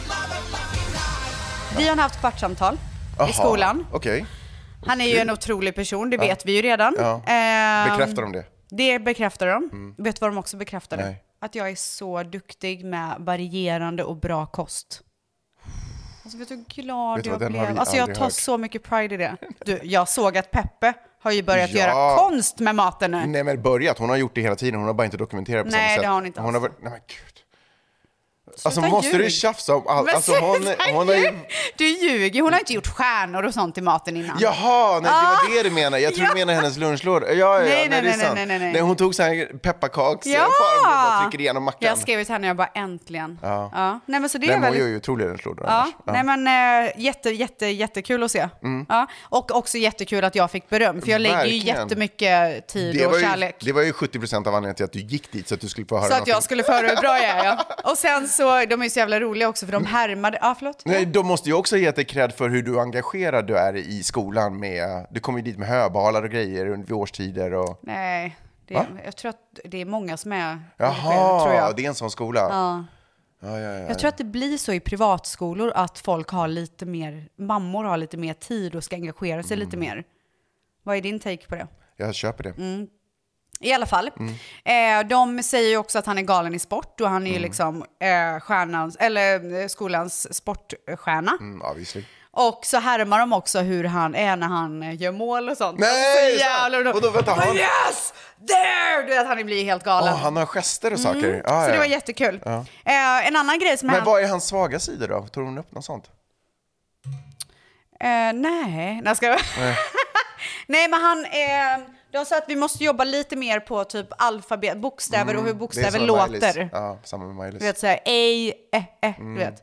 Vi har haft kvartssamtal Aha, i skolan. Okej. Han är ju en otrolig person, det Ja. vet vi ju redan. Ja. Ehm, Bekräftar de det? Det bekräftar de. Mm. Vet du vad de också bekräftade? Nej. Att jag är så duktig med varierande och bra kost. Alltså vet du hur glad Vet du jag vad, den har blev? vi Alltså jag aldrig tar hört. så mycket pride i det. Du, jag såg att Peppe har ju börjat Ja. göra konst med maten nu. Nej, men börjat. Hon har gjort det hela tiden. Hon har bara inte dokumenterat på Nej, samma sätt. det har hon inte Hon alls. har varit... Nej, men gud. Alltså Sluta måste du ljug. tjafsa om allt? Men Alltså hon, sluta hon har ju... ljug. Du ljuger, hon har inte gjort stjärnor och sånt i maten innan. Jaha, nej, det Ah. var det du menade. Jag tror Ja. du menar hennes lunchlåda. Ja, ja, Nej, nej, nej, nej, det är nej, sant. nej, nej, nej. Nej, hon tog så här pepparkaks Ja! och bara trycker igenom mackan. Jag skrev till henne, jag bara äntligen. Ja. Ja. Nej, men så det Nej, är men hon väldigt... gör ju otroliga lunchlådor Ja, annars. nej men äh, jätte, jätte, jättekul att se. Mm. Ja. Och också jättekul att jag fick beröm, för jag lägger ju Verkligen. jättemycket tid Det och var, ju, kärlek. det var ju sjuttio procent av anledningen till att du gick dit, så att du skulle få höra Så att någonting. jag skulle få höra hur bra jag är. Ja. Och sen så, de är ju så jävla roliga också, för de härmade... Ja, förlåt. Nej, de måste ju också ge dig cred för hur du engagerad du är i skolan med, du kommer ju dit med höbalar och grejer under vid årstider och... Nej, det, Va? jag tror att det är många som är... Jaha, tror jag. det är en sån skola. Ja. Ja, ja, ja, Jag tror att det blir så i privatskolor att folk har lite mer, mammor har lite mer tid och ska engagera sig Mm. lite mer. Vad är din take på det? Jag köper det. Mm. I alla fall. Mm. Eh, de säger ju också att han är galen i sport och han är ju Mm. liksom eh, stjärnans, eller eh, skolans sportstjärna. Mm, obviously. Och så härmar de också hur han är när han eh, gör mål och sånt. Nej, så jävla... och då vänta, han... Yes! There! Du vet, han blir helt galen. Oh, han har gester och saker. Mm. Ah, så ja. det var jättekul. Ja. Eh, en annan grej som Men hänt... vad är hans svaga sidor då? Tog hon upp något sånt? Eh, nej, nej, ska jag... Nej. nej, men han... Eh, de sa att vi måste jobba lite mer på typ alfabet, bokstäver och hur Mm, det är bokstäver som med låter. Miley's. Ja, samma med Miley's. Du vet såhär, ej, eh, eh, Mm. du vet.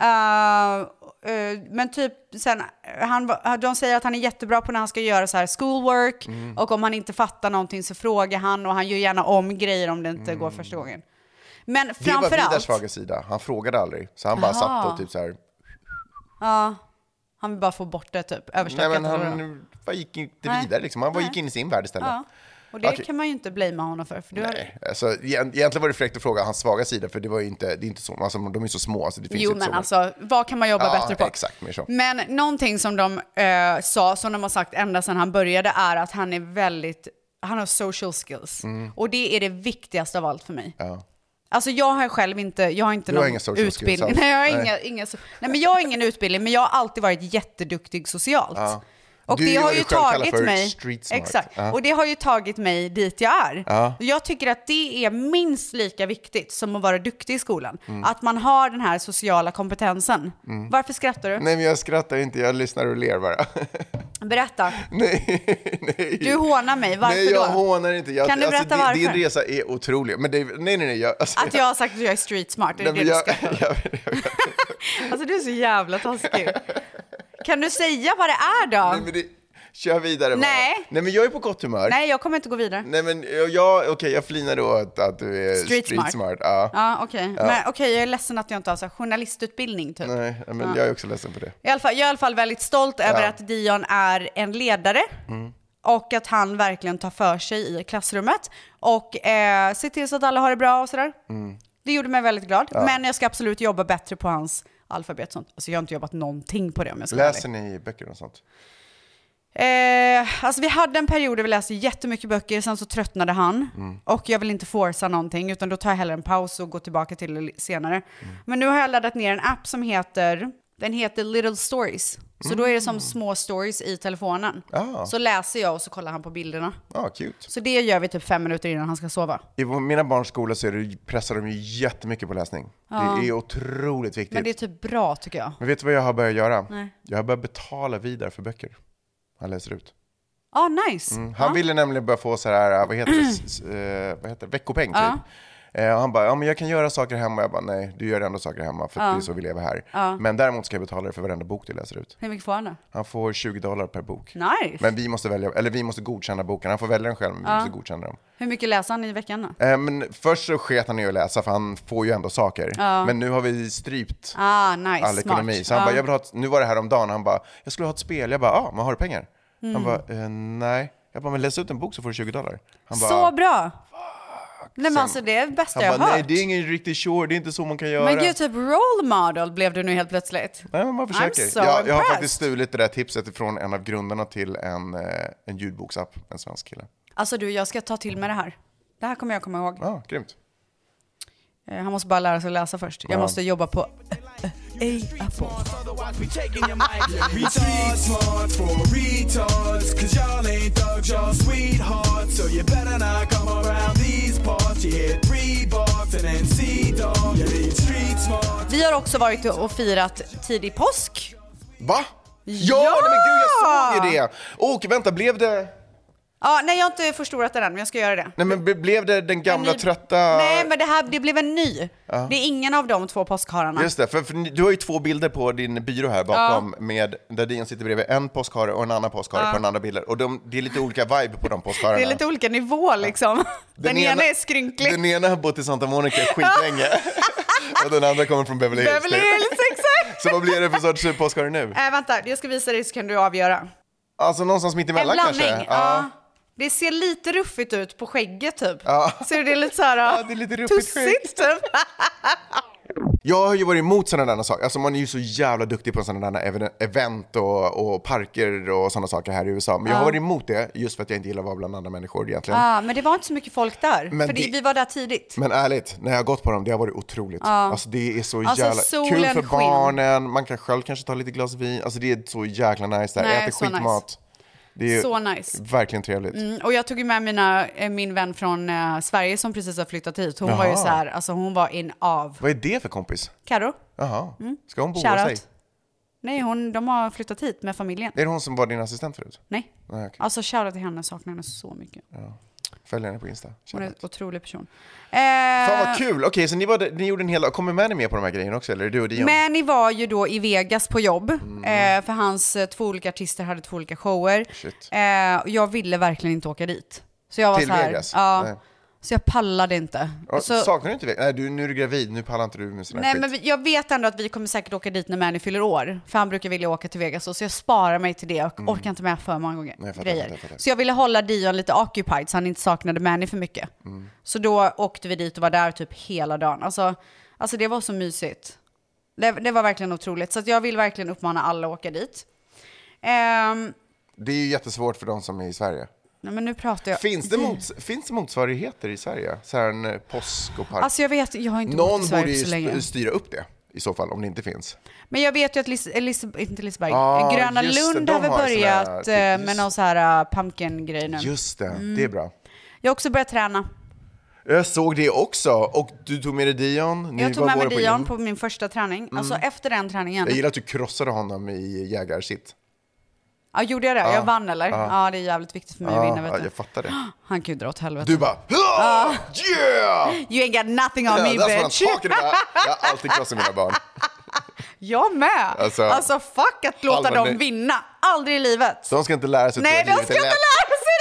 Uh, uh, men typ sen, han, var- de säger att han är jättebra på när han ska göra så här schoolwork Mm. och om han inte fattar någonting så frågar han och han gör gärna om grejer om det inte Mm. går första gången. Men Det var Vidars framförallt, svaga sida. Han frågade aldrig. Så han bara Aha. satt och typ så här... ja, han vill bara få bort det typ, Nej, överstökat. men eller vadå? han bara gick inte Nej. vidare liksom. Han bara Nej. gick in i sin värld istället. Ja, och det Okej. kan man ju inte blamea honom för. för du har... Nej, alltså, egent- egentligen var det fräckt att fråga hans svaga sida, för det var ju inte, det är inte så, alltså, de är så små. Alltså, det finns Jo, inte men så, alltså, vad kan man jobba Ja, bättre på? exakt, mer så. Men någonting som de eh, sa, som de har sagt ända sedan han började, är att han är väldigt, han har social skills. Mm. Och det är det viktigaste av allt för mig. Ja. Alltså jag har själv inte, jag har inte Du har någon inga social skills utbildning. alls. Nej, jag har Nej. inga, inga, so- nej, men jag har ingen utbildning, men jag har alltid varit jätteduktig socialt. Ja. Och Du det är har vad ju du själv kallar tagit för mig, street smart. exakt, Ja. och det har ju tagit mig dit jag är. Ja. Jag tycker att det är minst lika viktigt som att vara duktig i skolan. Mm. Att man har den här sociala kompetensen. Mm. Varför skrattar du? Nej, men jag skrattar inte, jag lyssnar och ler bara. Berätta. nej, nej. Du hånar mig, varför Nej, jag då? hånar inte. Jag, Kan du berätta alltså, varför? Din resa är otrolig. Men det, nej, nej, nej. Jag, alltså, Att jag har sagt att jag är street smart, är det nej, det men du jag, skrattar åt? jag, jag, jag, Alltså du är så jävla taskig. Kan du säga vad det är då? nej, men det, kör vidare bara. Nej. Nej, men jag är på gott humör. Nej, jag kommer inte gå vidare. Nej, men jag, okej, jag flinar då att, att du är Street street, smart. smart. Ja. Ja, okej. Ja. Men okej, jag är ledsen att jag inte har så här journalistutbildning typ. Nej, men Ja. jag är också ledsen för det. I alla fall, jag är i alla fall väldigt stolt över Ja. att Dion är en ledare. Mm. Och att han verkligen tar för sig i klassrummet. Och eh, ser till så att alla har det bra och sådär. Mm. Det gjorde mig väldigt glad. Ja. Men jag ska absolut jobba bättre på hans alfabet. och Sånt. Alltså jag har inte jobbat någonting på det om jag ska vara Läser ärlig. ni böcker och sånt? Eh, alltså vi hade en period där vi läste jättemycket böcker, sen så tröttnade han. Mm. Och jag vill inte forsa någonting, utan då tar jag hellre en paus och går tillbaka till det senare. Mm. Men nu har jag laddat ner en app som heter, Den heter Little Stories. Så mm. då är det som små stories i telefonen. Ah. Så läser jag och så kollar han på bilderna. Ah, cute. Så det gör vi typ fem minuter innan han ska sova. I mina barns skola så är det, pressar de ju jättemycket på läsning. Ah. Det är otroligt viktigt. Men det är typ bra tycker jag. Men vet du vad jag har börjat göra? Nej. Jag har börjat betala vidare för böcker. Han läser ut. Ja, ah, nice. Mm. Han ah. ville nämligen börja få så här, vad heter det, uh, vad heter det? Veckopeng typ. Ah. Eh, och han bara, ja men jag kan göra saker hemma. Jag bara, nej, du gör ändå saker hemma för att ja. det är så vi lever här. Ja. Men däremot ska jag betala det för varenda bok du läser ut. Hur mycket får han då? Han får tjugo dollar per bok. Nice. Men vi måste välja, eller vi måste godkänna boken. Han får välja den själv, men ja. vi måste godkänna dem. Hur mycket läser han i veckan då? Eh, men först så sket han i att läsa för han får ju ändå saker. Ja. Men nu har vi strypt ah, nice. all ekonomi. Smart. Så han ja. bara, jag vill ha ett, nu var det här om dagen. Han bara, jag skulle ha ett spel. Jag bara, ja, men har du pengar? Mm. Han bara, eh, nej. Jag bara, men läs ut en bok så får du tjugo dollar. Han bara, så bra! Nej men alltså det är det bästa han jag bara, har hört. Nej, det är ingen riktigt sure, det är inte så man kan göra. Men gud, typ role model blev du nu helt plötsligt. Nej, men man försöker. So jag, jag har faktiskt stulit det där tipset från en av grundarna till en, en ljudboksapp, en svensk kille. Alltså du, jag ska ta till mig det här. Det här kommer jag komma ihåg. Ja, ah, grymt. Han måste bara lära sig att läsa först. Jag ja. måste jobba på A-Apple. Vi har också varit och firat tidig påsk. Va? Ja, ja! Nej, men gud, jag såg ju det. Och vänta, blev det... Ja, nej, jag har inte förstorat den än, men jag ska göra det. Nej, men blev det den gamla ny... trötta... Nej, men det här det blev en ny. Ja. Det är ingen av de två påskhararna. Just det, för, för du har ju två bilder på din byrå här bakom, ja. med, där Dion sitter bredvid en påskhare och en annan påskhare ja. på den andra bilden. Och de, det är lite olika vibe på de påskhararna. Det är lite olika nivå liksom. Den, den ena, ena är skrynklig. Den ena har bott i Santa Monica skitlänge. Och den andra kommer från Beverly Hills. Beverly Hills, exakt. Så vad blir det för sorts påskhare nu? Äh, vänta, jag ska visa dig så kan du avgöra. Alltså någonstans mitt emellan kanske? En blandning, ja. Det ser lite ruffigt ut på skägget typ. Ja. Ser det lite så här ja, det är lite ruffigt tussigt typ. Jag har ju varit emot sådana där saker. Alltså man är ju så jävla duktig på sådana där event och, och parker och sådana saker här i U S A. Men jag har varit emot det just för att jag inte gillar att vara bland andra människor egentligen. Ja, men det var inte så mycket folk där. Men för det, vi var där tidigt. Men ärligt, när jag har gått på dem, det har varit otroligt. Ja. Alltså det är så alltså, jävla kul för barnen. Man kan själv kanske ta lite glas vin. Alltså det är så jäkla nice där. Nej, äter skitmat. Nice. Det är så nice. Verkligen trevligt. Mm, och jag tog ju med mina, min vän från eh, Sverige som precis har flyttat hit. Hon Jaha. var ju så här, alltså hon var in av. Vad är det för kompis? Karo. Jaha. Mm. Ska hon bo hos sig? Nej, hon, de har flyttat hit med familjen. Är det hon som var din assistent förut? Nej. Nej okay. Alltså shoutout till henne, saknar henne så mycket. Ja. Följ henne på Insta. Shoutout. Hon är en otrolig person. Eh, Fan vad kul. Okej, okay, så ni, var, ni gjorde en hel... Kommer Manny med på de här grejerna också? Eller är du och Dion? Manny var ju då i Vegas på jobb. Mm. Eh, för hans två olika artister hade två olika shower. Eh, och jag ville verkligen inte åka dit. Så jag var till så här, Vegas? Ja. Nej. Så jag pallade inte. Och så, saknar du inte Vegas? Nej, du, nu är du gravid. Nu pallar inte du med sån här Nej, skit. Men jag vet ändå att vi kommer säkert åka dit när Manny fyller år. För han brukar vilja åka till Vegas. Så jag sparar mig till det och mm. orkar inte med för många gånger. Nej, jag fattar, grejer. Jag fattar, jag fattar. Så jag ville hålla Dion lite occupied så han inte saknade Manny för mycket. Mm. Så då åkte vi dit och var där typ hela dagen. Alltså, alltså det var så mysigt. Det, det var verkligen otroligt. Så att jag vill verkligen uppmana alla att åka dit. Um, det är ju jättesvårt för de som är i Sverige. Nej, men nu pratar jag. Finns det, mots- finns det motsvarigheter i Sverige? Så här en påsk och park? Alltså jag vet, jag har inte Någon bott i Sverige så länge. Någon borde styra upp det i så fall, om det inte finns. Men jag vet ju att Lis- Lis- inte Liseberg, ah, Gröna Lund det, har väl börjat här, typ, just, med någon så här uh, pumpkin-grej nu. Just det, mm. det är bra. Jag har också börjat träna. Jag såg det också. Och du tog med dig Dion. Ni jag tog med mig Dion på, på min första träning. Mm. Alltså efter den träningen. Jag gillar att du krossade honom i jägarsitt. Ja, gjorde jag det? Ja. Jag vann eller? Ja. ja, det är jävligt viktigt för mig ja, att vinna, vet du. Ja, jag fattar det. Han kan ju dra åt helvete. Du bara, yeah! You ain't got nothing on yeah, me, that's bitch. What I'm talking about. Jag har alltid krossat mina barn. Jag med. Alltså, alltså fuck att låta dem nu. vinna. Aldrig i livet. De ska inte lära sig. Nej, de ska inte lära sig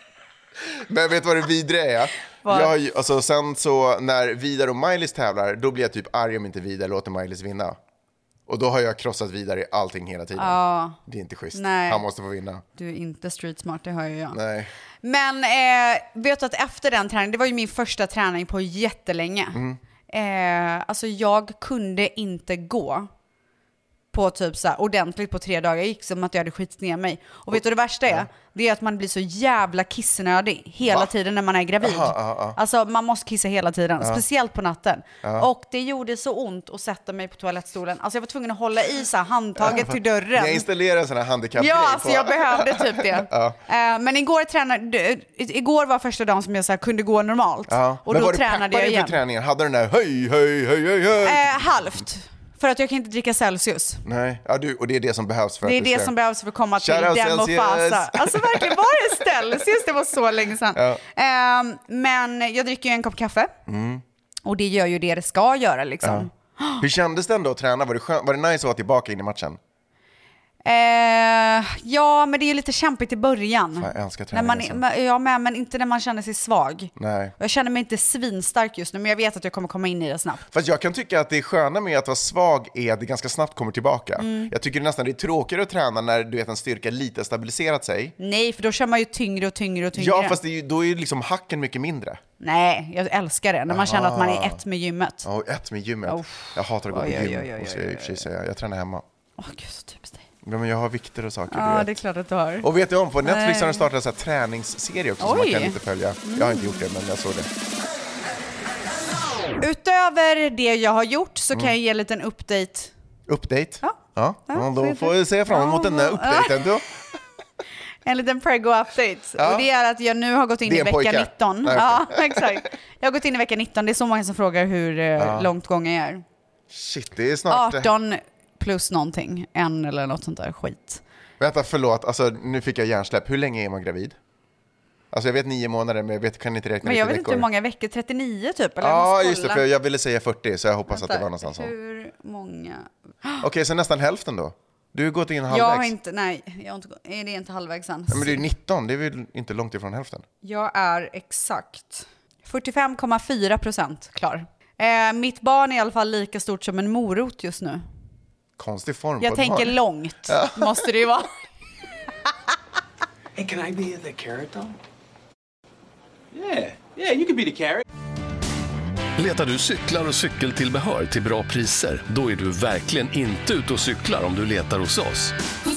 det. Men vet du vad det vidre är? Jag, alltså, sen så när Vidar och Miley's tävlar, då blir jag typ arg om inte Vidar låter Miley's vinna. Och då har jag krossat Vidar i allting hela tiden. Ja. Det är inte schysst. Nej. Han måste få vinna. Du är inte street smart, det hör ju jag. Nej. Men eh, vet du att efter den träningen, det var ju min första träning på jättelänge. Mm. Eh, alltså jag kunde inte gå på typ så här, ordentligt på tre dagar. Jag gick som att jag hade skitit ner mig. Och vet du det värsta är? Det är att man blir så jävla kissnödig hela Va? tiden när man är gravid. Aha, aha. Alltså man måste kissa hela tiden, aha. speciellt på natten. Aha. Och det gjorde så ont att sätta mig på toalettstolen. Alltså jag var tvungen att hålla i så här handtaget till dörren. Jag installerade en sån här handikappgrej. Ja, alltså på. jag behövde typ det. ja. uh, men igår tränade, igår var första dagen som jag så här, kunde gå normalt. Ja. Och men då var tränade jag igen. Träningen? Hade den där höj, höj, höj, höj, höj? Uh, halvt. För att jag kan inte dricka Celsius. Nej, ja, du, och det är det som behövs för det att är det ska... som behövs för att komma till Shout dem och fasa. Alltså verkligen, var det Celsius? Det var så länge sedan. Ja. Um, men jag dricker ju en kopp kaffe. Mm. Och det gör ju det det ska göra liksom. Ja. Hur kändes det ändå att träna? Var det, skön... var det nice att vara tillbaka in i matchen? Eh, ja, men det är ju lite kämpigt i början. Fan, jag älskar träning, när man, alltså. Ja, men, men inte när man känner sig svag. Nej. Jag känner mig inte svinstark just nu, men jag vet att jag kommer komma in i det snabbt. Fast jag kan tycka att det sköna med att vara svag är att det ganska snabbt kommer tillbaka. Mm. Jag tycker nästan det är tråkigare att träna när du vet en styrka lite stabiliserat sig. Nej, för då kör man ju tyngre och tyngre och tyngre. Ja, fast det är ju, då är ju liksom hacken mycket mindre. Nej, jag älskar det. När man Aha. känner att man är ett med gymmet. Ja, oh, ett med gymmet. Oh. Jag hatar att gå på gym. Oj, oj, oj, måste jag i och för sig säga. Jag tränar hemma. Åh, oh, gud, så typiskt dig. Ja, men jag har vikter och saker. Ja, det är klart att du har. Och vet du om, på Netflix Nej. har de startat en träningsserie också. Oj. Som man kan inte följa. Mm. Jag har inte gjort det, men jag såg det. Utöver det jag har gjort så mm. kan jag ge en liten update. Update? Ja. Ja, ja då får vi se fram emot ja, den där updaten då. En liten prego-update. Ja. Och det är att jag nu har gått in i vecka pojkar. nitton. Nej, ja, exakt. Jag har gått in i vecka nitton. Det är så många som frågar hur ja. långt gången är. Shit, det är snart... arton plus någonting. En eller något sånt där skit. Vänta, förlåt. Alltså, nu fick jag hjärnsläpp. Hur länge är man gravid? Alltså jag vet nio månader, men jag vet, kan inte räkna men jag vet veckor. inte hur många veckor. trettionio typ? Eller ja, just det. För jag ville säga fyrtio, så jag hoppas Vänta, att det var någonstans. Hur många? Okej, okay, så nästan hälften då? Du har gått in halvvägs. Jag har inte, nej. Jag har inte, är det inte halvvägs än? Ja, men det är nitton, det är väl inte långt ifrån hälften? Jag är exakt fyrtiofem komma fyra procent klar. Eh, mitt barn är i alla fall lika stort som en morot just nu. Konstig form jag på tänker barn. Långt, ja. Måste det ju vara. Hey, can I be the carrot though? Yeah, yeah, you can be the carrot. Letar du cyklar och cykeltillbehör till bra priser? Då är du verkligen inte ute och cyklar om du letar hos oss.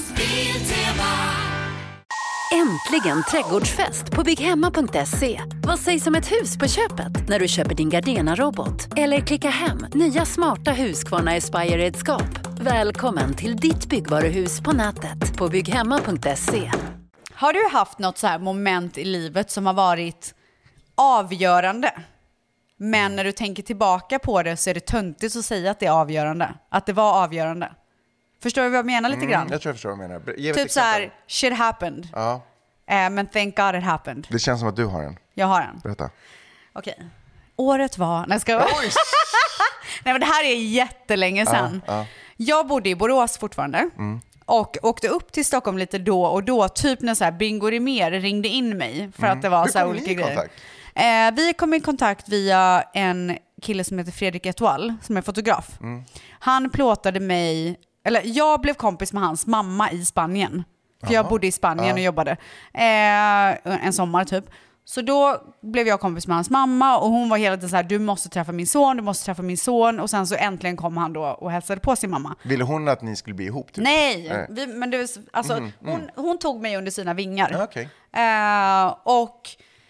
Äntligen trädgårdsfest på bygghemma punkt se. Vad sägs om ett hus på köpet när du köper din Gardena-robot? Eller klicka hem nya smarta Husqvarna Aspire-redskap. Välkommen till ditt byggvaruhus på nätet på bygghemma punkt se. Har du haft något så här moment i livet som har varit avgörande? Men när du tänker tillbaka på det så är det töntigt att säga att det är avgörande. Att det var avgörande. Förstår du vad jag menar lite mm, grann? Jag tror jag förstår vad jag menar. Ge typ så här, shit happened. Ja. Uh, men thank God it happened. Det känns som att du har en. Jag har en. Berätta. Okej. Okay. Året var... Nej, ska jag... Nej, men det här är jättelänge sedan. Ja, ja. Jag bodde i Borås fortfarande. Mm. Och åkte upp till Stockholm lite då och då. Typ när så här Bingo Rimér ringde in mig. För mm. att det var Hur så här olika grejer. Kontakt? Eh, vi kom i kontakt via en kille som heter Fredrik Etoile, som är fotograf. Mm. Han plåtade mig, eller jag blev kompis med hans mamma i Spanien. För Aha. jag bodde i Spanien ja. och jobbade eh, en sommar typ. Så då blev jag kompis med hans mamma och hon var hela tiden så här: du måste träffa min son, du måste träffa min son. Och sen så äntligen kom han då och hälsade på sin mamma. Ville hon att ni skulle bli ihop? Typ? Nej, Nej. Vi, men det var, alltså, mm, hon, mm. hon tog mig under sina vingar. Ja, okay. eh, och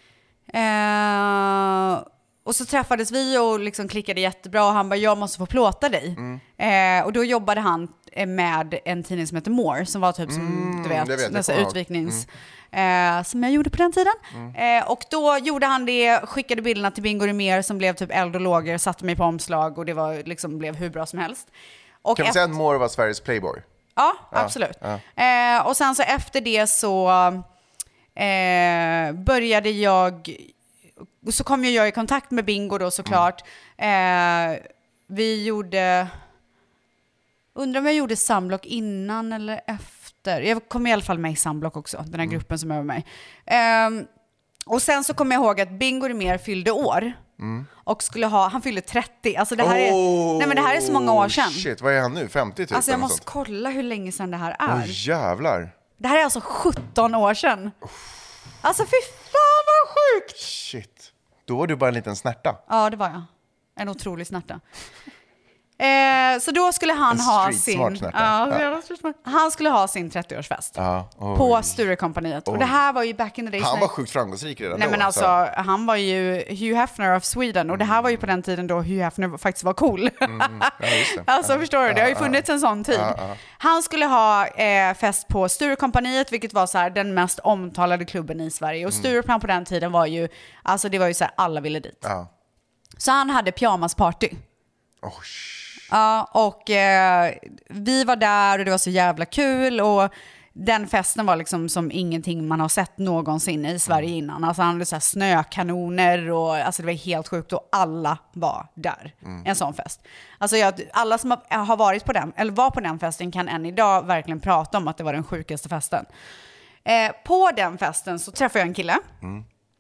Eh, och så träffades vi och liksom klickade jättebra och han bara, jag måste få plåta dig. Mm. Eh, och då jobbade han med en tidning som heter More, som var typ som mm, du vet, vet nästan utviknings mm. eh, som jag gjorde på den tiden. Mm. Eh, och då gjorde han det, skickade bilderna till Bingo Rimér som blev typ eld och lågor, satte mig på omslag och det var liksom blev hur bra som helst. Och kan man säga att More var Sveriges Playboy? Ja, ja absolut. Ja. Eh, och sen så efter det så Eh, började jag, så kom ju jag i kontakt med Bingo då såklart. Mm. Eh, vi gjorde, undrar om jag gjorde Samblock innan eller efter. Jag kom i alla fall med i Samblock också, den här mm. gruppen som jag var med i. Eh, och sen så kom jag ihåg att Bingo Rimér fyllde år. Mm. Och skulle ha, han fyllde trettio. Alltså det här är, oh, nej men det här är så många år sedan. Shit, vad är han nu? femtio typ? Alltså jag måste kolla hur länge sedan det här är. Åh oh, jävlar. Det här är alltså sjutton år sedan. Alltså fy fan vad sjukt. Shit. Då var du bara en liten snärta. Ja, det var jag. En otrolig snärta. Eh, så då skulle han En ha street sin... smart snapper. Ja, Ja. Han skulle ha sin trettioårsfest Ja, oj. på Sturecompagniet. Och Oj. det här var ju back in the days. Han när- var sjukt framgångsrik redan Nej då. men alltså, så. han var ju Hugh Hefner of Sweden och det här var ju på den tiden då Hugh Hefner faktiskt var cool. Mm, ja, just det. Alltså ja. förstår du, det har ju Ja, funnits en sån tid. Ja, ja. Han skulle ha eh, fest på Sturecompagniet, vilket var så här, den mest omtalade klubben i Sverige. Och Stureplan på den tiden var ju, alltså det var ju så här, alla ville dit. Ja. Så han hade pyjamasparty. Oh, Ja, och eh, vi var där och det var så jävla kul och den festen var liksom som ingenting man har sett någonsin i Sverige innan. Alltså han hade så här snökanoner och alltså det var helt sjukt och alla var där. Mm. En sån fest. Alltså jag, alla som har, har varit på den, eller var på den festen kan än idag verkligen prata om att det var den sjukaste festen. Eh, på den festen så träffade jag en kille. Mm.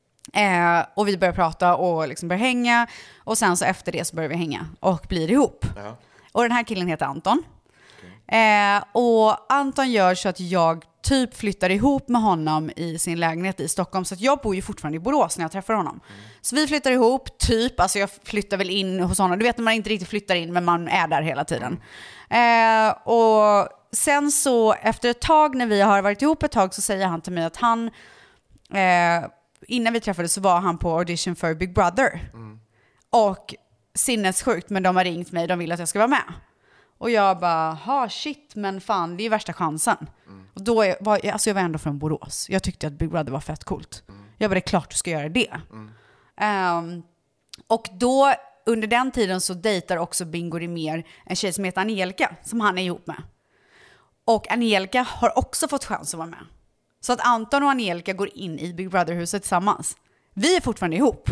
Eh, och vi börjar prata och liksom börjar hänga. Och sen så efter det så börjar vi hänga och blir ihop. Ja. Och den här killen heter Anton. Eh, och Anton gör så att jag typ flyttar ihop med honom i sin lägenhet i Stockholm. Så att jag bor ju fortfarande i Borås när jag träffar honom. Mm. Så vi flyttar ihop, typ. Alltså jag flyttar väl in hos honom. Du vet när man inte riktigt flyttar in men man är där hela tiden. Mm. Eh, och sen så efter ett tag när vi har varit ihop ett tag så säger han till mig att han... Eh, innan vi träffades så var han på audition för Big Brother. Mm. Och sinnessjukt, men de har ringt mig, de vill att jag ska vara med. Och jag bara, ha shit, men fan, det är ju värsta chansen. Mm. Och då är, var, alltså jag var ändå från Borås. Jag tyckte att Big Brother var fett coolt. Mm. Jag bara, det är klart du ska göra det. Mm. Um, och då, under den tiden så dejtar också Bingo Rimér en tjej som heter Angelica, som han är ihop med. Och Angelica har också fått chans att vara med. Så att Anton och Angelica går in i Big Brother-huset tillsammans. Vi är fortfarande ihop.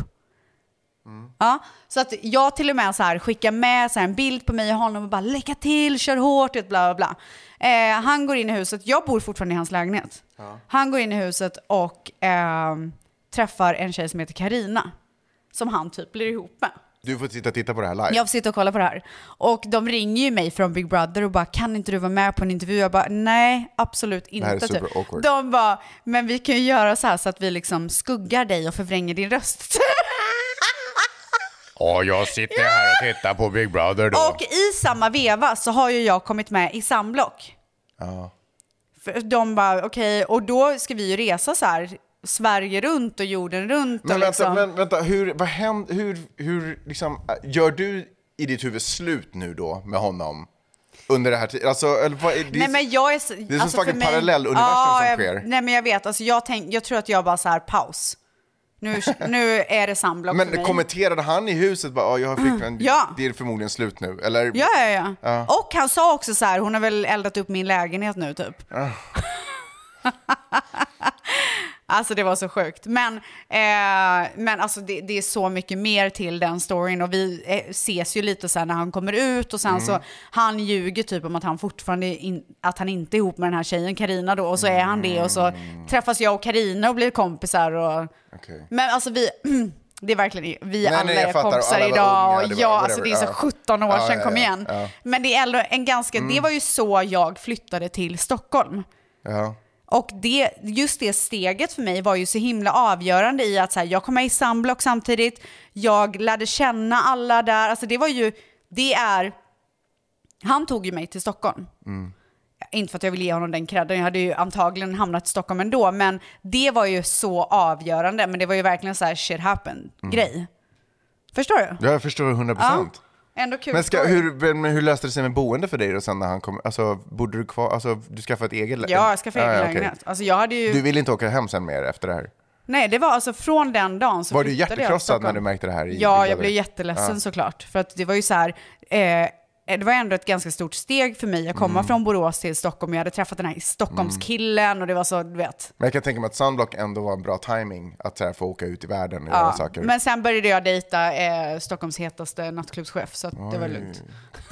Mm. Ja, så att jag till och med så här skickar med så här en bild på mig och honom och bara lycka till, kör hårt, bla bla bla. Eh, han går in i huset, jag bor fortfarande i hans lägenhet. Ja. Han går in i huset och eh, träffar en tjej som heter Karina som han typ blir ihop med. Du får sitta och titta på det här live. Jag får sitta och kolla på det här. Och de ringer ju mig från Big Brother och bara, kan inte du vara med på en intervju? Jag bara, nej, absolut inte. Det här är super typ. awkward. De bara, men vi kan ju göra så här så att vi liksom skuggar dig och förvränger din röst. Ja, jag sitter här och tittar på Big Brother då. Och i samma veva så har ju jag kommit med i Samblock. Ja. För de bara, okej, okay, och då ska vi ju resa så här Sverige runt och jorden runt. Men och vänta, liksom... men, vänta hur, vad händer, hur, hur liksom, gör du i ditt huvud slut nu då med honom? Under det här tiden, alltså, eller vad är det? Nej, men jag är så, det är alltså som fucking parallell universum ja, som jag, sker. Nej men jag vet, alltså jag, tänk, jag tror att jag bara så här paus. Nu, nu är det Samblock för mig. Men kommenterade han i huset bara, jag har flickvän, ja. det är förmodligen slut nu, eller? Ja, ja, ja, ja. Och han sa också så här, hon har väl eldat upp min lägenhet nu typ. Ja. Alltså det var så sjukt. Men, eh, men alltså det, det är så mycket mer till den storyn. Och vi eh, ses ju lite så här när han kommer ut. Och sen mm. så han ljuger typ om att han fortfarande in, att han inte är ihop med den här tjejen Karina då. Och så är han det. Och så träffas jag och Karina och blir kompisar. Och, okay. Men alltså vi... Det är verkligen, vi nej, alla nej, är kompisar alla idag. unga, Och det ja, var, alltså det är så sjutton år ja, sedan, ja, kom ja, igen. Ja. Men det är ändå en ganska, mm. det var ju så jag flyttade till Stockholm. Ja. Och det, just det steget för mig var ju så himla avgörande i att så här, jag kom med i Samblock samtidigt. Jag lärde känna alla där. Alltså det var ju, det är, han tog ju mig till Stockholm. Mm. Inte för att jag ville ge honom den credden, jag hade ju antagligen hamnat i Stockholm ändå. Men det var ju så avgörande. Men det var ju verkligen så här shit happened grej. Mm. Förstår du? Ja, jag förstår hundra procent. Ja, ändå kul. Men, ska, hur, men hur löste det sig med boende för dig då sen när han kom? Alltså, bodde du kvar? Alltså, du skaffade ett eget lägenhet? Ja, jag skaffade egen ah, lägenhet. Okay. Alltså, jag hade ju... Du ville inte åka hem sen mer efter det här? Nej, det var alltså från den dagen så var du hjärtekrossad hjärtekrossad när du märkte det här? I ja, jag blev jätteledsen ja. såklart. För att det var ju så här... Eh, det var ändå ett ganska stort steg för mig att komma mm. från Borås till Stockholm. Jag hade träffat den här Stockholmskillen mm. och det var så, du vet. Men jag kan tänka mig att Samblock ändå var en bra timing att så här, få åka ut i världen och ja, göra saker. Men sen började jag dejta eh, Stockholms hetaste nattklubbschef så att det var lugnt.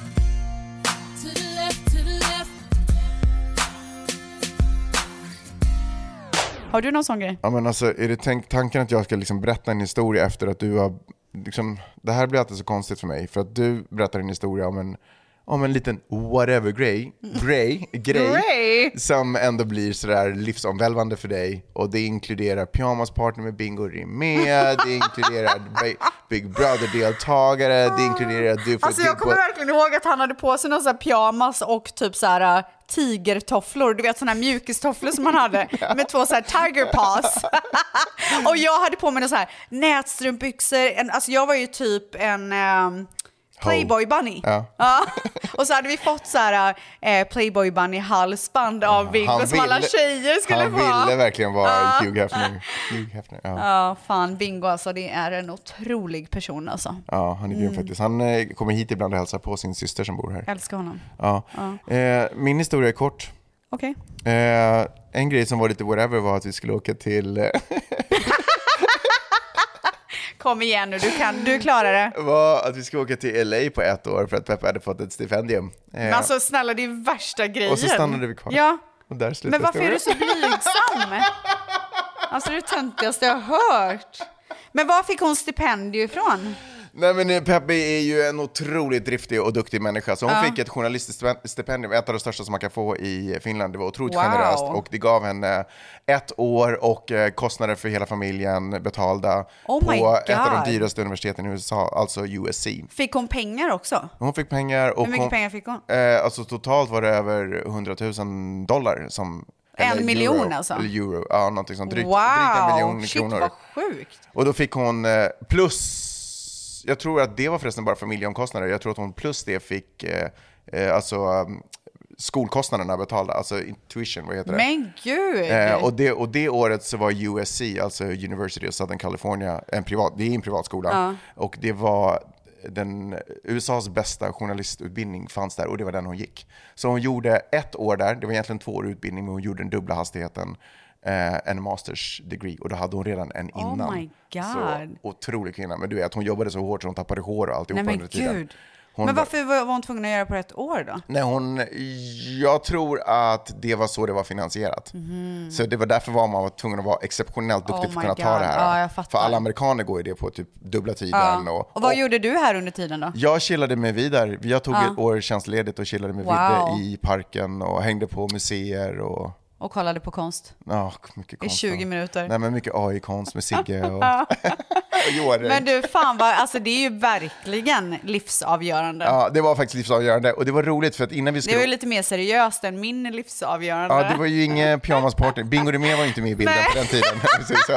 Har du någon sån grej? Ja, men alltså, är det tänk- tanken att jag ska liksom berätta en historia efter att du har... Liksom, det här blir alltid så konstigt för mig. För att du berättar en historia om en, om en liten whatever grej, grej, grej som ändå blir sådär livsomvälvande för dig. Och det inkluderar pyjamaspartner med Bingo Rimér, det inkluderar ba- Big Brother-deltagare, det inkluderar du för Alltså jag kommer verkligen ihåg att han hade på sig någon sån här pyjamas och typ så här uh, tigertofflor, du vet såna här mjukistofflor som man hade med två så här tiger paws. Och jag hade på mig någon så här nätstrumpbyxor, en, alltså jag var ju typ en um, Playboy Bunny. Ja. Ja. Och så hade vi fått så här eh, Playboy Bunny halsband av Viggo som ville, alla tjejer skulle han få. Han ville verkligen vara ja. Hugh Hefner. Hugh Hefner ja. ja, fan Bingo alltså, det är en otrolig person alltså. Ja, han är grym mm. faktiskt. Han eh, kommer hit ibland och hälsar på sin syster som bor här. Älskar honom. Ja. ja. Eh, min historia är kort. Okej. Okay. Eh, en grej som var lite whatever var att vi skulle åka till... Eh, Kom igen nu, du kan, du klarar det. Var att vi ska åka till L A på ett år för att Peppe hade fått ett stipendium. Men alltså snälla, det är värsta grejen. Och så stannade vi kvar. Ja. Och där men varför är du så blygsam? Alltså det är det töntigaste jag har hört. Men var fick hon stipendium ifrån? Nej men Peppe är ju en otroligt driftig och duktig människa. Så hon ja. fick ett journaliststipendium, ett av de största som man kan få i Finland. Det var otroligt wow. generöst och det gav henne ett år och kostnader för hela familjen betalda oh på ett av de dyraste universiteten i U S A, alltså U S C. Fick hon pengar också? Hon fick pengar. Och hur mycket hon, pengar fick hon? Eh, alltså totalt var det över hundratusen dollar som... En miljon euro, alltså? Eller euro, ja någonting som drygt, wow. drygt en miljon Shit, kronor. Vad sjukt. Och då fick hon eh, plus... Jag tror att det var förresten bara familjeomkostnader. Jag tror att hon plus det fick eh, eh, alltså um, skolkostnaderna betalda, alltså tuition, vad heter det? Men gud! Eh, och, det, och det året så var U S C, alltså University of Southern California, en privat, det är en privatskola. Ja. Och det var den U S A:s bästa journalistutbildning fanns där och det var den hon gick. Så hon gjorde ett år där, det var egentligen två år utbildning men hon gjorde den dubbla hastigheten. Eh, en masters degree och då hade hon redan en innan. Oh my god. Så otrolig kvinna. Men du vet, hon jobbade så hårt så hon tappade hår och alltihop. Nej men gud. Hon men varför var hon tvungen att göra på ett år då? Nej, hon, jag tror att det var så det var finansierat. Mm. Så det var därför var man var tvungen att vara exceptionellt duktig oh för att kunna God. ta det här. Ja, för alla amerikaner går ju det på typ dubbla tiden. Ja. Och, och vad och, gjorde du här under tiden då? Jag chillade med vidare. Jag tog ja. ett år tjänstledigt och chillade med wow. vidare i parken och hängde på museer och... Och kollade på konst. Ja, mycket konst. I tjugo minuter. Nej, men mycket A I-konst med Sigge och, och Johan. Men du, fan vad, alltså det är ju verkligen livsavgörande. Ja, det var faktiskt livsavgörande. Och det var roligt för att innan vi skulle... Det var ju lite mer seriöst än min livsavgörande. Ja, det var ju ingen pyjamaspartner. Bingo Rimér var inte med i bilden på den tiden. så.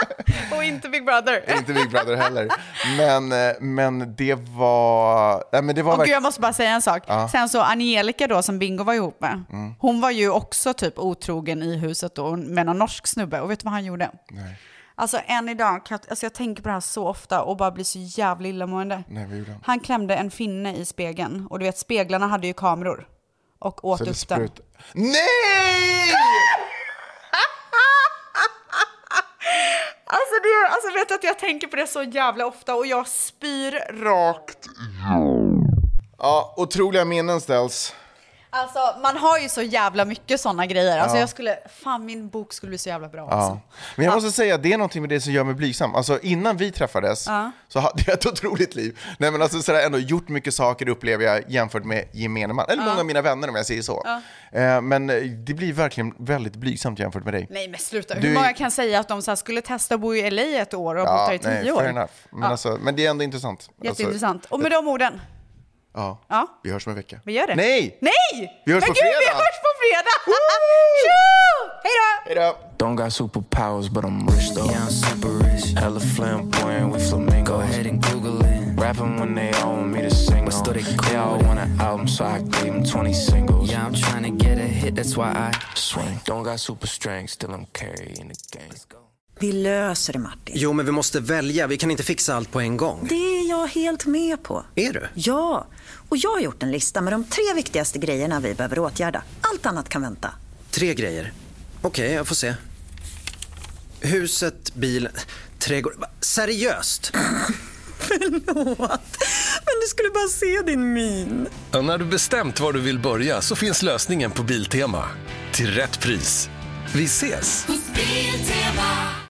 Och inte Big Brother. Inte Big Brother heller. Men, men det var... Nej, men det var och verk... gud, jag måste bara säga en sak. Ja. Sen så Angelica då, som Bingo var ihop med. Mm. Hon var ju också typ otrogen i huset då, med någon norsk snubbe. Och vet du vad han gjorde? Nej. Alltså än idag, alltså jag tänker på det här så ofta och bara blir så jävla illamående. Nej, vad gjorde han? Han klämde en finne i spegeln. Och du vet, speglarna hade ju kameror. Och åt så upp den. Nej! Alltså, det, alltså vet du att jag tänker på det så jävla ofta och jag spyr rakt. Ja, otroliga minnen ställs. Alltså man har ju så jävla mycket sådana grejer. Alltså ja. jag skulle, fan min bok skulle bli så jävla bra. Ja. Alltså. Men jag ja. måste säga, det är någonting med det som gör mig blygsam. Alltså innan vi träffades ja. så hade jag ett otroligt liv. Nej men alltså sådär ändå gjort mycket saker upplever jag jämfört med gemene man. Eller ja. många av mina vänner om jag säger så. Ja. Eh, men det blir verkligen väldigt blygsamt jämfört med dig. Nej men sluta, du... hur många kan säga att de så här skulle testa att bo i L A ett år och ja, bott där i tio nej, år? Fair enough. Men, ja. alltså, men det är ändå intressant. Jätteintressant. Alltså, och med de orden. Ja. ja, vi hörs om en vecka. Vi gör det. Nej! Nej! Vi hörs Men på gud, fredag! vi hörs på fredag! Hej då! Hej då! Don't got superpowers but I'm rich though. Yeah, I'm super rich. Hella flamboyant with flamingos. Go ahead and Google it. Rapping when they all me to sing on. They, they all want an album so I gave them twenty singles. Yeah, I'm trying to get a hit, that's why I swing. Don't got super strength, still I'm carrying the game. Let's go. Vi löser det, Martin. Jo, men vi måste välja. Vi kan inte fixa allt på en gång. Det är jag helt med på. Är du? Ja, och jag har gjort en lista med de tre viktigaste grejerna vi behöver åtgärda. Allt annat kan vänta. Tre grejer? Okej, okay, jag får se. Huset, bilen, trädgård... Seriöst? Förlåt, men du skulle bara se din min. Och när du bestämt var du vill börja så finns lösningen på Biltema. Till rätt pris. Vi ses!